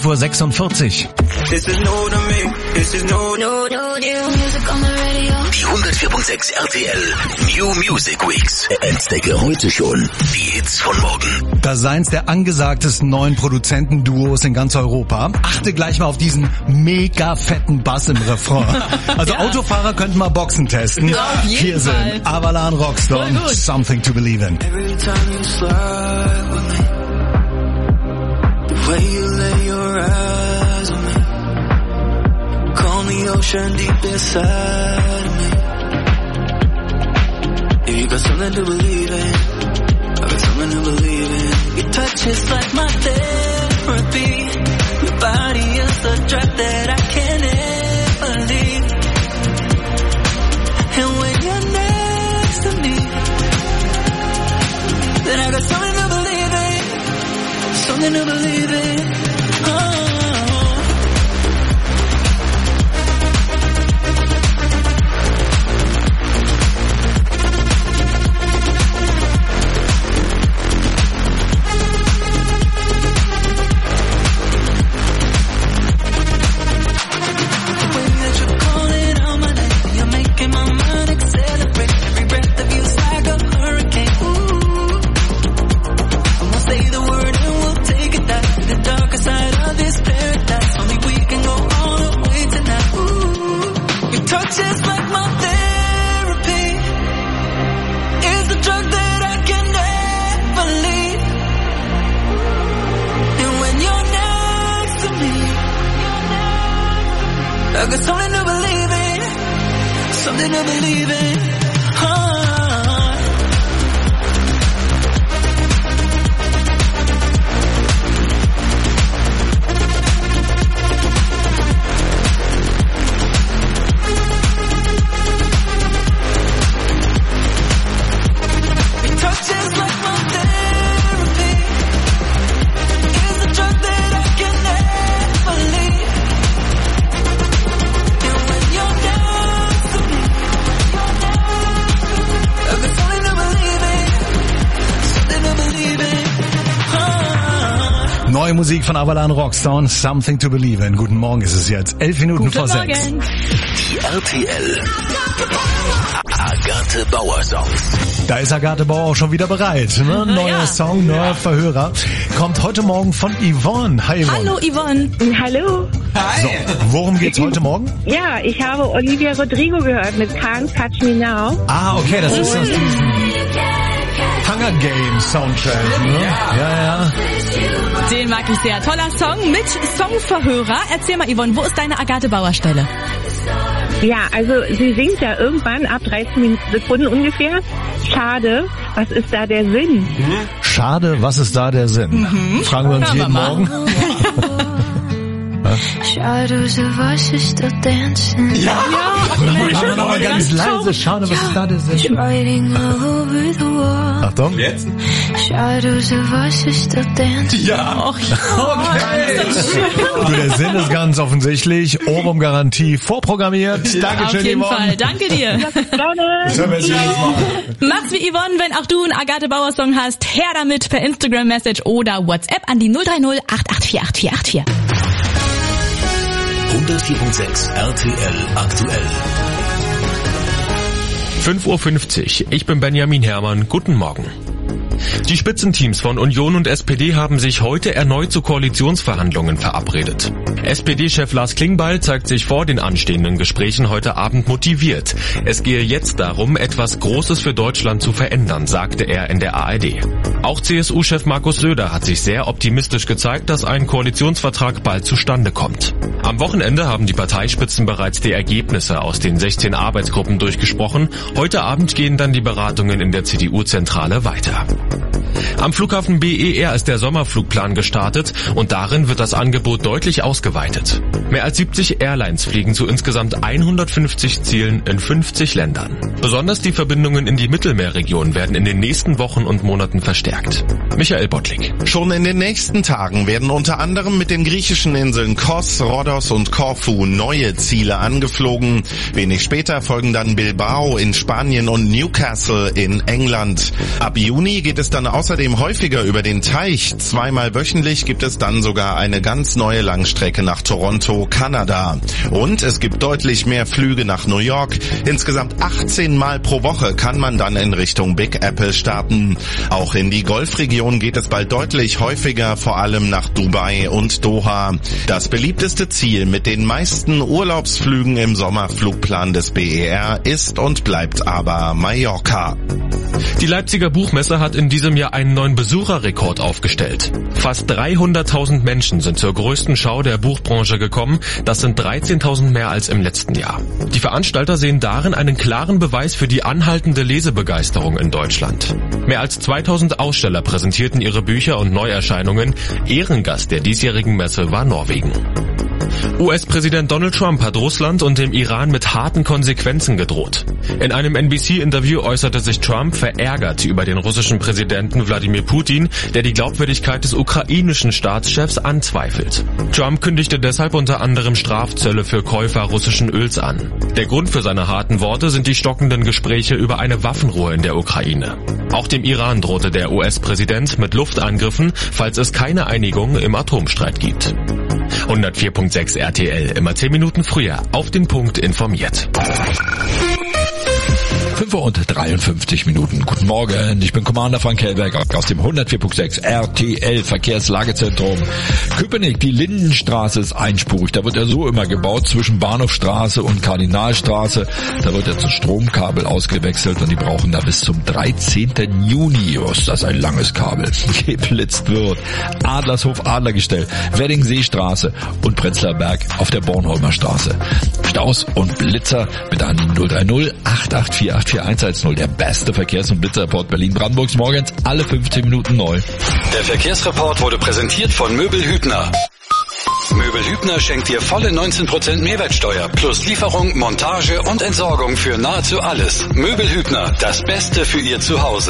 fünf Uhr sechsundvierzig. This is new to me. This is new, new, new, new music on the radio. Die hundertvier Komma sechs R T L New Music Weeks. Entdecke heute schon die Hits von morgen. Das ist eins der angesagtesten neuen Produzentenduos in ganz Europa. Achte gleich mal auf diesen mega fetten Bass im Refrain. Also ja. Autofahrer könnten mal Boxen testen. Auf jeden Hier Fall. sind Avalan Rockstorm, Something to Believe in. Every time you slide with me, the way you lay your eyes on me, calm the ocean deep inside of me. Yeah, you got something to believe in. I got something to believe in. Your touch is like my therapy. Your body is a drug that I can't ever leave. And when you're next to me, then I got something to believe in. Something to believe in. Oh. I got something to believe in, something to believe in. Oh. Your touch is like my therapy. It's a drug that I can never leave. Neue Musik von Avalan Rockstorm, Something to Believe in. Guten Morgen, es ist jetzt elf Minuten Guten vor Morgen. sechs. Die R T L Agathe Bauer Songs. Da ist Agathe Bauer auch schon wieder bereit. Ne? Neuer ja. Song, neuer ja. Verhörer. Kommt heute Morgen von Yvonne. Hi Yvonne. Hallo Yvonne. Hallo. Hi. So, worum geht's heute Morgen? Ja, ich habe Olivia Rodrigo gehört mit Can't Catch Me Now. Ah, okay, das ist aus diesem Hunger Games Soundtrack. Ne? Ja, ja. ja. Den mag ich sehr. Toller Song mit Songverhörer. Erzähl mal Yvonne, wo ist deine Agathe Bauer Stelle? Ja, also sie singt ja irgendwann ab dreizehn Sekunden ungefähr. Schade, was ist da der Sinn? Schade, was ist da der Sinn? Mhm. Fragen wir uns Hören jeden wir Morgen. Shadows of us are still dancing. Ja, machen wir nochmal ganz leise. Schade, was ist da der Sinn? Writing all over the wall. Achtung. Jetzt? Shadows of us are still dancing. Ja. Okay. Du, der Sinn ist ganz offensichtlich. Ohrwurm-Garantie vorprogrammiert. Dankeschön, Auf jeden Yvonne. Fall. Danke dir. Das hören wir jetzt jedes Mal. Mach's wie Yvonne, wenn auch du einen Agathe Bauer Song hast. Her damit per Instagram-Message oder WhatsApp an die null drei null acht acht vier acht vier acht vier. hundertvier Komma sechs R T L aktuell. fünf Uhr fünfzig. Ich bin Benjamin Herrmann. Guten Morgen. Die Spitzenteams von Union und S P D haben sich heute erneut zu Koalitionsverhandlungen verabredet. S P D-Chef Lars Klingbeil zeigt sich vor den anstehenden Gesprächen heute Abend motiviert. Es gehe jetzt darum, etwas Großes für Deutschland zu verändern, sagte er in der A R D. Auch C S U-Chef Markus Söder hat sich sehr optimistisch gezeigt, dass ein Koalitionsvertrag bald zustande kommt. Am Wochenende haben die Parteispitzen bereits die Ergebnisse aus den sechzehn Arbeitsgruppen durchgesprochen. Heute Abend gehen dann die Beratungen in der C D U-Zentrale weiter. Am Flughafen B E R ist der Sommerflugplan gestartet und darin wird das Angebot deutlich ausgeweitet. Mehr als siebzig Airlines fliegen zu insgesamt hundertfünfzig Zielen in fünfzig Ländern. Besonders die Verbindungen in die Mittelmeerregion werden in den nächsten Wochen und Monaten verstärkt. Michael Bottlik. Schon in den nächsten Tagen werden unter anderem mit den griechischen Inseln Kos, Rhodos und Korfu neue Ziele angeflogen. Wenig später folgen dann Bilbao in Spanien und Newcastle in England. Ab Juni geht es dann aus außerdem häufiger über den Teich. Zweimal wöchentlich gibt es dann sogar eine ganz neue Langstrecke nach Toronto, Kanada. Und es gibt deutlich mehr Flüge nach New York. Insgesamt achtzehn Mal pro Woche kann man dann in Richtung Big Apple starten. Auch in die Golfregion geht es bald deutlich häufiger, vor allem nach Dubai und Doha. Das beliebteste Ziel mit den meisten Urlaubsflügen im Sommerflugplan des B E R ist und bleibt aber Mallorca. Die Leipziger Buchmesse hat in diesem Jahr einen neuen Besucherrekord aufgestellt. Fast dreihunderttausend Menschen sind zur größten Schau der Buchbranche gekommen. Das sind dreizehntausend mehr als im letzten Jahr. Die Veranstalter sehen darin einen klaren Beweis für die anhaltende Lesebegeisterung in Deutschland. Mehr als zweitausend Aussteller präsentierten ihre Bücher und Neuerscheinungen. Ehrengast der diesjährigen Messe war Norwegen. U S-Präsident Donald Trump hat Russland und dem Iran mit harten Konsequenzen gedroht. In einem N B C-Interview äußerte sich Trump verärgert über den russischen Präsidenten Wladimir Putin, der die Glaubwürdigkeit des ukrainischen Staatschefs anzweifelt. Trump kündigte deshalb unter anderem Strafzölle für Käufer russischen Öls an. Der Grund für seine harten Worte sind die stockenden Gespräche über eine Waffenruhe in der Ukraine. Auch dem Iran drohte der U S-Präsident mit Luftangriffen, falls es keine Einigung im Atomstreit gibt. hundertvier Komma sechs R T L, immer zehn Minuten früher, auf den Punkt informiert. fünf Uhr und dreiundfünfzig Minuten. Guten Morgen, ich bin Commander Frank Hellberg aus dem hundertvier Komma sechs R T L Verkehrslagezentrum. Köpenick, die Lindenstraße ist einspurig. Da wird ja so immer gebaut zwischen Bahnhofstraße und Kardinalstraße. Da wird jetzt ein Stromkabel ausgewechselt und die brauchen da bis zum dreizehnten Juni. Oh, ist das ein langes Kabel. Geblitzt wird. Adlershof Adlergestell, Weddingseestraße und Prenzlauer Berg auf der Bornholmer Straße. Staus und Blitzer bitte an die null drei null acht acht vier acht vier eins eins null. Der beste Verkehrs- und Blitzerreport Berlin-Brandenburgs morgens alle fünfzehn Minuten neu. Der Verkehrsreport wurde präsentiert von Möbel Hübner. Möbel Hübner schenkt dir volle neunzehn Prozent Mehrwertsteuer plus Lieferung, Montage und Entsorgung für nahezu alles. Möbel Hübner, das Beste für Ihr Zuhause.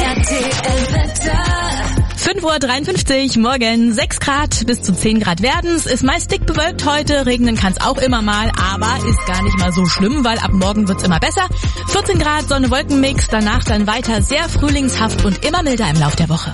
fünf Uhr dreiundfünfzig, morgen sechs Grad bis zu zehn Grad werden's. Ist meist dick bewölkt heute, regnen kann's auch immer mal, aber ist gar nicht mal so schlimm, weil ab morgen wird's immer besser. vierzehn Grad Sonne-Wolken-Mix, danach dann weiter sehr frühlingshaft und immer milder im Lauf der Woche.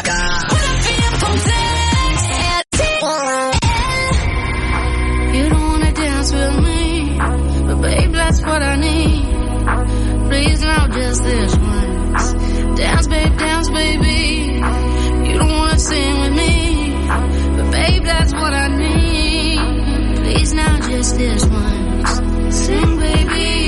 You don't wanna dance with me, but babe, that's what I need. Please now just this once. Dance, babe, dance, baby. You don't wanna sing with me, but babe, that's what I need. Please now just this once. Sing, baby.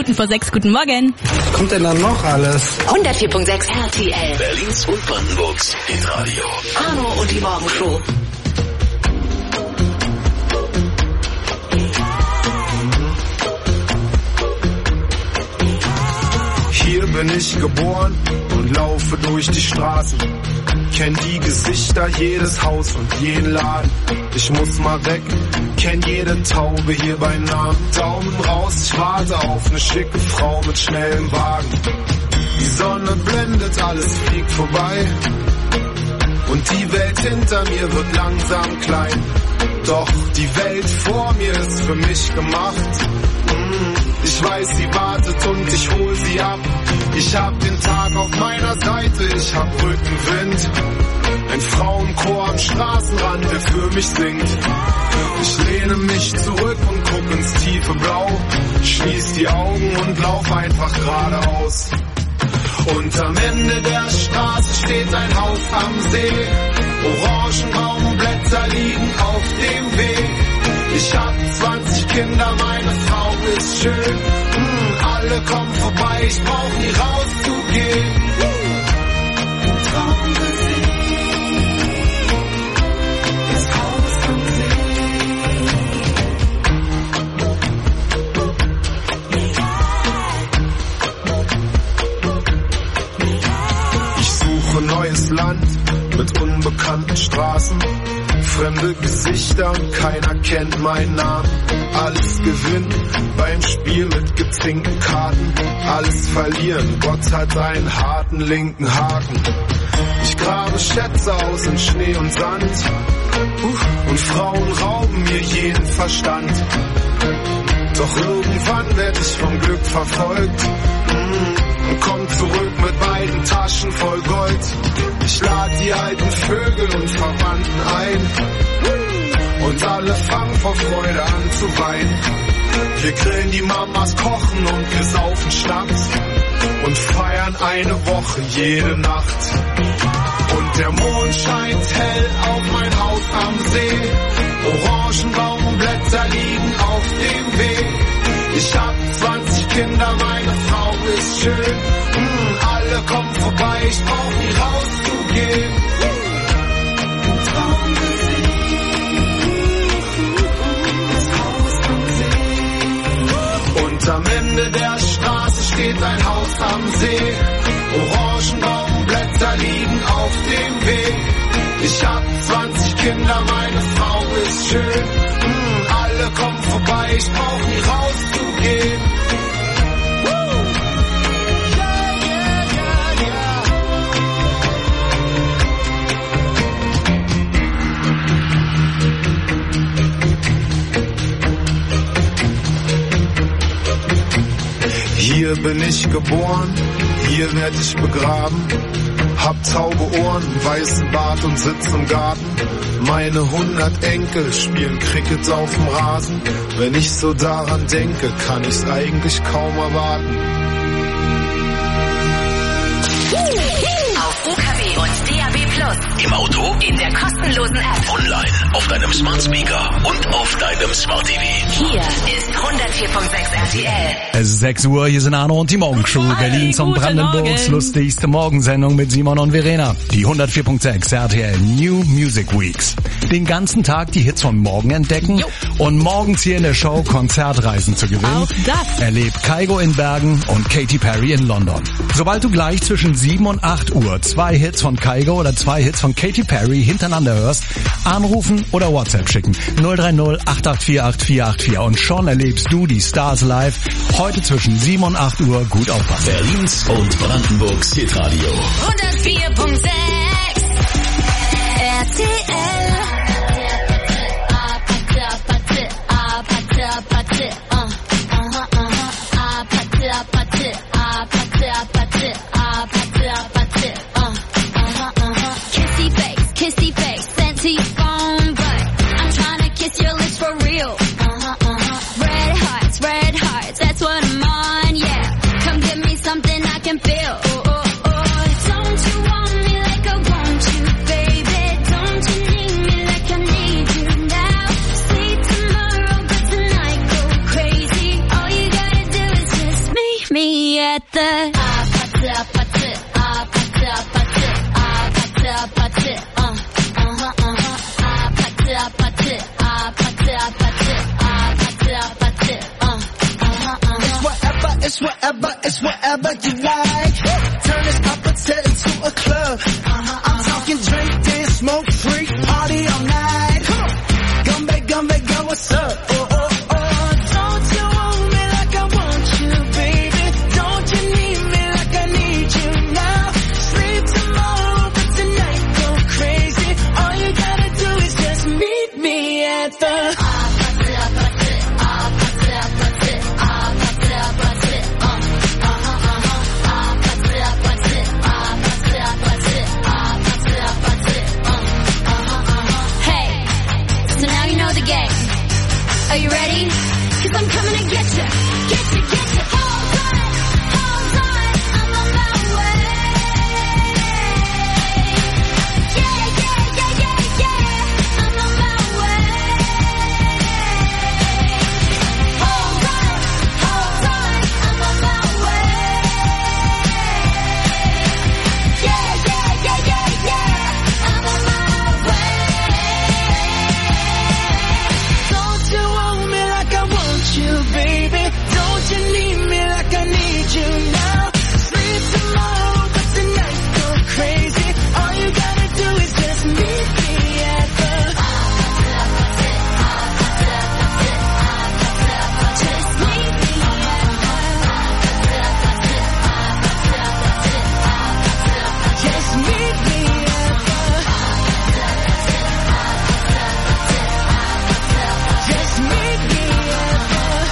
Minuten vor sechs. Guten Morgen. Was kommt denn dann noch alles? hundertvier Komma sechs R T L. Berlins und Brandenburgs Hitradio. Arno und die Morgenshow. Hier bin ich geboren und laufe durch die Straßen. Kenn die Gesichter, jedes Haus und jeden Laden. Ich muss mal weg, kenn jede Taube hier bei Namen. Daumen raus, ich warte auf eine schicke Frau mit schnellem Wagen. Die Sonne blendet, alles fliegt vorbei. Und die Welt hinter mir wird langsam klein. Doch die Welt vor mir ist für mich gemacht. Ich weiß, sie wartet und ich hol sie ab. Ich hab den Tag auf meiner Seite, ich hab Rückenwind. Ein Frauenchor am Straßenrand, der für mich singt. Ich lehne mich zurück und guck ins tiefe Blau. Schließ die Augen und lauf einfach geradeaus. Und am Ende der Straße steht ein Haus am See. Orangenbaumblätter liegen auf dem Weg. Ich hab zwanzig Kinder, meine Frau ist schön. Hm, alle kommen vorbei, ich brauch nie rauszugehen. Traum gesehen, das Haus am See. Ich suche neues Land mit unbekannten Straßen. Fremde Gesichter und keiner kennt meinen Namen. Alles gewinnen beim Spiel mit gezinkten Karten. Alles verlieren, Gott hat einen harten linken Haken. Ich grabe Schätze aus in Schnee und Sand. Uh, und Frauen rauben mir jeden Verstand. Doch irgendwann werd ich vom Glück verfolgt. Mm, und komm zurück mit beiden Taschen voll Gold. Ich lad die alten Vögel und Verwandten ein. Und alle fangen vor Freude an zu weinen. Wir grillen die Mamas, kochen und wir saufen Schnaps. Und feiern eine Woche jede Nacht. Und der Mond scheint hell auf mein Haus am See. Orangenbaumblätter liegen auf dem Weg. Ich hab zwanzig Kinder, meine Frau ist schön. Hm, alle kommen vorbei, ich brauch nie rauszugehen. Traum gesehen, und am Ende der Straße steht ein Haus am See. Orangenbaumblätter liegen auf dem Weg. Ich hab zwanzig Kinder, meine Frau ist schön. Hm, alle kommen vorbei, ich brauch nie rauszugehen. Hier bin ich geboren, hier werd ich begraben. Hab taube Ohren, weißen Bart und sitz im Garten. Meine hundert Enkel spielen Cricket auf dem Rasen. Wenn ich so daran denke, kann ich's eigentlich kaum erwarten. Auf U K W und D A B Plus. Im Auto, in der kostenlosen App. online, auf deinem Smart Speaker und auf deinem Smart T V. Hier ist hundertvier Komma sechs R T L. Es ist sechs Uhr, hier sind Arno und die Morgenshow. Berlins und Brandenburgs lustigste Morgensendung mit Simon und Verena. Die hundertvier Komma sechs R T L New Music Weeks. Den ganzen Tag die Hits von morgen entdecken jo. und morgens hier in der Show Konzertreisen zu gewinnen. Auch das. Erlebt Kygo in Bergen und Katy Perry in London. Sobald du gleich zwischen sieben und acht Uhr zwei Hits von Kygo oder zwei Hits von Katy Perry hintereinander hörst, anrufen oder WhatsApp schicken. null drei null acht acht vier acht vier acht vier und schon erlebst du die Stars live. Heute zwischen sieben und acht Uhr. Gut aufpassen. Berlins und Brandenburgs Hitradio. hundertvier Komma sechs R T L. Kissy face, kissy face, sent to your phone, but I'm trying to kiss your lips for real. Uh-huh, uh-huh. Red hearts, red hearts, that's what I'm on, yeah. Come give me something I can feel. Oh, oh, oh. Don't you want me way. Apathy, apathy, apathy, apathy, apathy, apathy, uh, uh-huh, uh-huh. Apathy, apathy, apathy, apathy, apathy, apathy, uh, uh-huh, uh-huh. It's whatever, it's whatever, it's whatever you like. Turn this apathy into a club. Uh-huh, I'm talking drink, dance, smoke, free, party all night. Come on, Gumbe, Gumbe, go, what's up? Oh, oh, oh, don't you want me like I want you, baby? Don't you need me like I need you now? Sleep tomorrow, but tonight go crazy. All you gotta do is just meet me at the apathy, apathy, apathy, apathy, apathy, apathy, uh, uh-huh, uh-huh. Apathy, apathy, apathy, apathy, apathy, apathy, uh, uh-huh, uh-huh. Hey, so now you know the game. Are you ready? Cause I'm coming to get you, get you, get you. Hold on, hold on, I'm on my way. Yeah, yeah, yeah, yeah, yeah, I'm on my way. Hold on, hold on, I'm on my way. Yeah, yeah, yeah, yeah, yeah, I'm on my way. Don't you want me like I want you, baby? Don't you need me like I need you now? Sleep tomorrow, but tonight go crazy. All you gotta do is just meet me at the just meet me just meet me at the just meet me at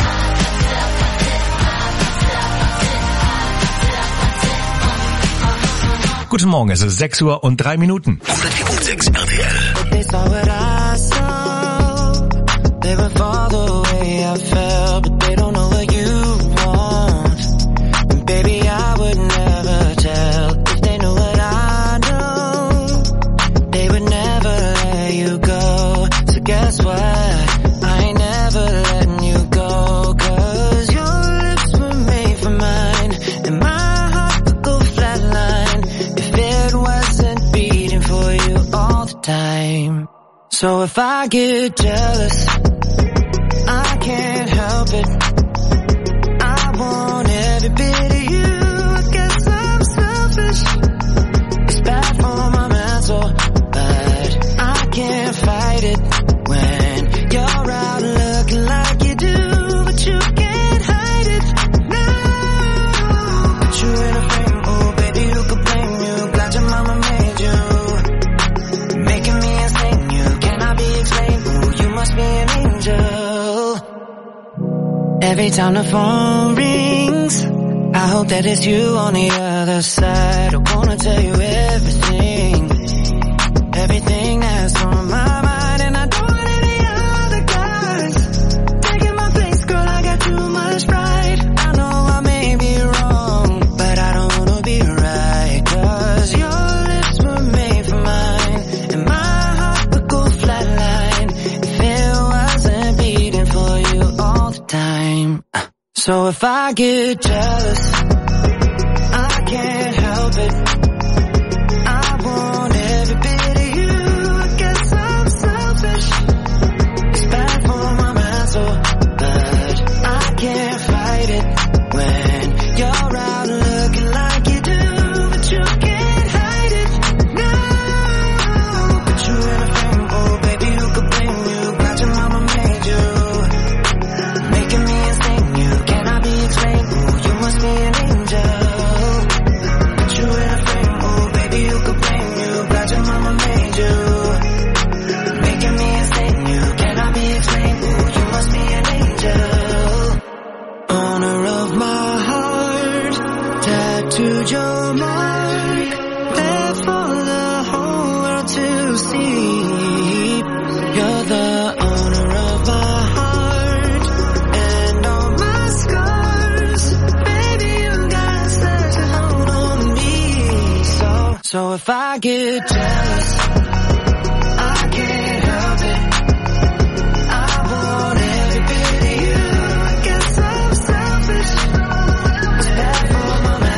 Guten Morgen, es ist sechs Uhr und drei Minuten. hundertvier Komma sechs R T L. They saw what I saw. They would fall the way I felt, but they don't know what you want. And baby, I would never tell if they knew what I know. They would never let you go. So guess what? I ain't never letting you go. Cause your lips were made for mine, and my heart would go flatline if it wasn't beating for you all the time. So if I get jealous, I can't help it. I want every bit of you. I guess I'm selfish. It's bad for my mental, but I can't fight it when you're out looking like you do, but you can't hide it. No, put you in a frame. Oh, baby, who could blame you? Glad your mama made you, making me insane. You cannot be explained. Oh, you must be an angel. Every time the phone rings, I hope that it's you on the other side. I wanna tell you everything, everything that's on my mind, and I don't want any other guys taking my place, girl. I got too much pride. I know I may be wrong, but I don't wanna be right. Cause your lips were made for mine, and my heart would go flatline if it wasn't beating for you all the time. So if I get jealous, I can't help it. I want every bit of you. I guess I'm selfish. It's bad for my mental, but I can't fight it when you're out looking like you do, but you can't hide it. No, put you in a frame. Oh, baby, who could blame you? Glad your mama made you, making me insane. You cannot be explained. Oh, you must be an angel. Put you in a frame. Oh, baby, who could blame you? Glad your mama made you, making me insane. You cannot be explained. Oh, you must be an angel. Owner of my heart, tattooed your mark, there for the whole world to see. You're the owner of my heart and all my scars. Baby, you got such a hold on me. So, so if I get jealous, I can't help it. I want every bit of you. I guess I'm selfish. It's bad for my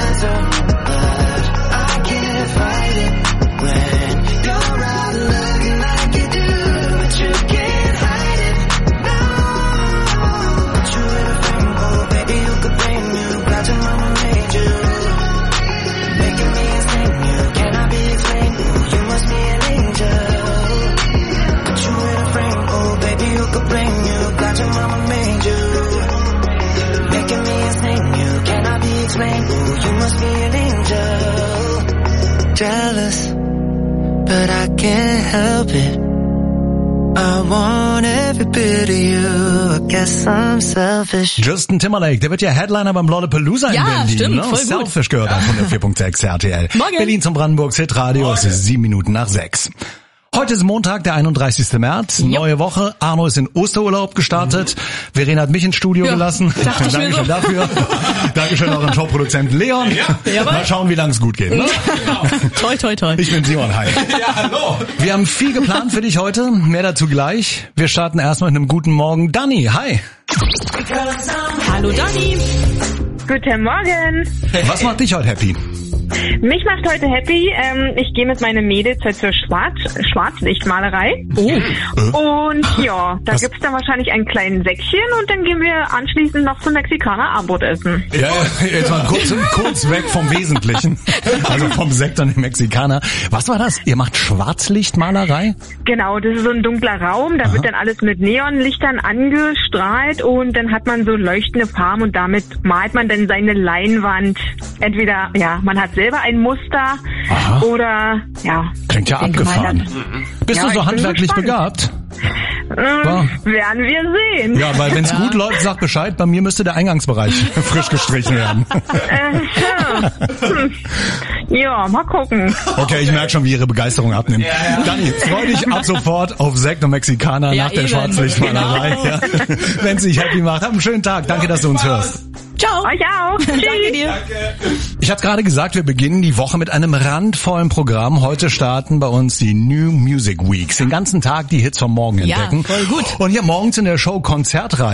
but I can't help it. I want every bit of you. I guess I'm selfish. Justin Timberlake, der wird ja Headliner beim Lollapalooza in ja, Berlin. Stimmt, ne? voll Selfish gut. gehört auf hundertvier Komma sechs R T L. Morgen. Berlin zum Brandenburgs Hitradio. Es ist sieben Minuten nach sechs. Heute ist Montag, der einunddreißigsten März, Jo. neue Woche. Arno ist in Osterurlaub gestartet. Mhm. Verena hat mich ins Studio Ja, gelassen. dachte ich mir Dankeschön so. dafür. Dankeschön auch an Showproduzenten Leon. Ja. Mal schauen, wie lang es gut geht. Ne? Toi, toi, toi. Ich bin Simon, hi. Ja, hallo. Wir haben viel geplant für dich heute, mehr dazu gleich. Wir starten erstmal mit einem guten Morgen. Dani, hi. Hallo Dani. Guten Morgen. Was macht dich heute happy? Mich macht heute happy. Ähm, ich gehe mit meinen Mädels heute zur Schwarz Schwarzlichtmalerei. Oh. Und ja, da Was? gibt's dann wahrscheinlich einen kleinen Säckchen und dann gehen wir anschließend noch zum Mexikaner Abendbrot essen. Ja, jetzt mal kurz, kurz weg vom Wesentlichen. Also vom Sekt und dem Mexikaner. Was war das? Ihr macht Schwarzlichtmalerei? Genau, das ist so ein dunkler Raum. Da Aha. wird dann alles mit Neonlichtern angestrahlt und dann hat man so leuchtende Farben und damit malt man dann seine Leinwand. Entweder, ja, man hat selber ein Muster Aha. oder, ja. Klingt ja ich denke mal, abgefahren. das- Bist Ja, du so ich bin handwerklich gespannt. begabt? Ähm, Ja. Werden wir sehen. Ja, weil wenn's gut läuft, sag Bescheid. Bei mir müsste der Eingangsbereich frisch gestrichen werden. Äh, ja. Hm. Ja, mal gucken. Okay, ich merke schon, wie ihre Begeisterung abnimmt. Dani, freu dich ab sofort auf Sekt und Mexikaner Ja, nach der eben. Schwarzlichtmalerei. Genau. Ja. Wenn es dich happy macht. Hab einen schönen Tag. Danke, dass du uns hörst. Ciao. Euch auch. Tschüss. Danke dir. Ich hatte gerade gesagt, wir beginnen die Woche mit einem randvollen Programm. Heute starten bei uns die New Music Weeks. Den ganzen Tag die Hits vom Morgen Ja, entdecken. voll gut. Und hier morgens in der Show Konzertreihe.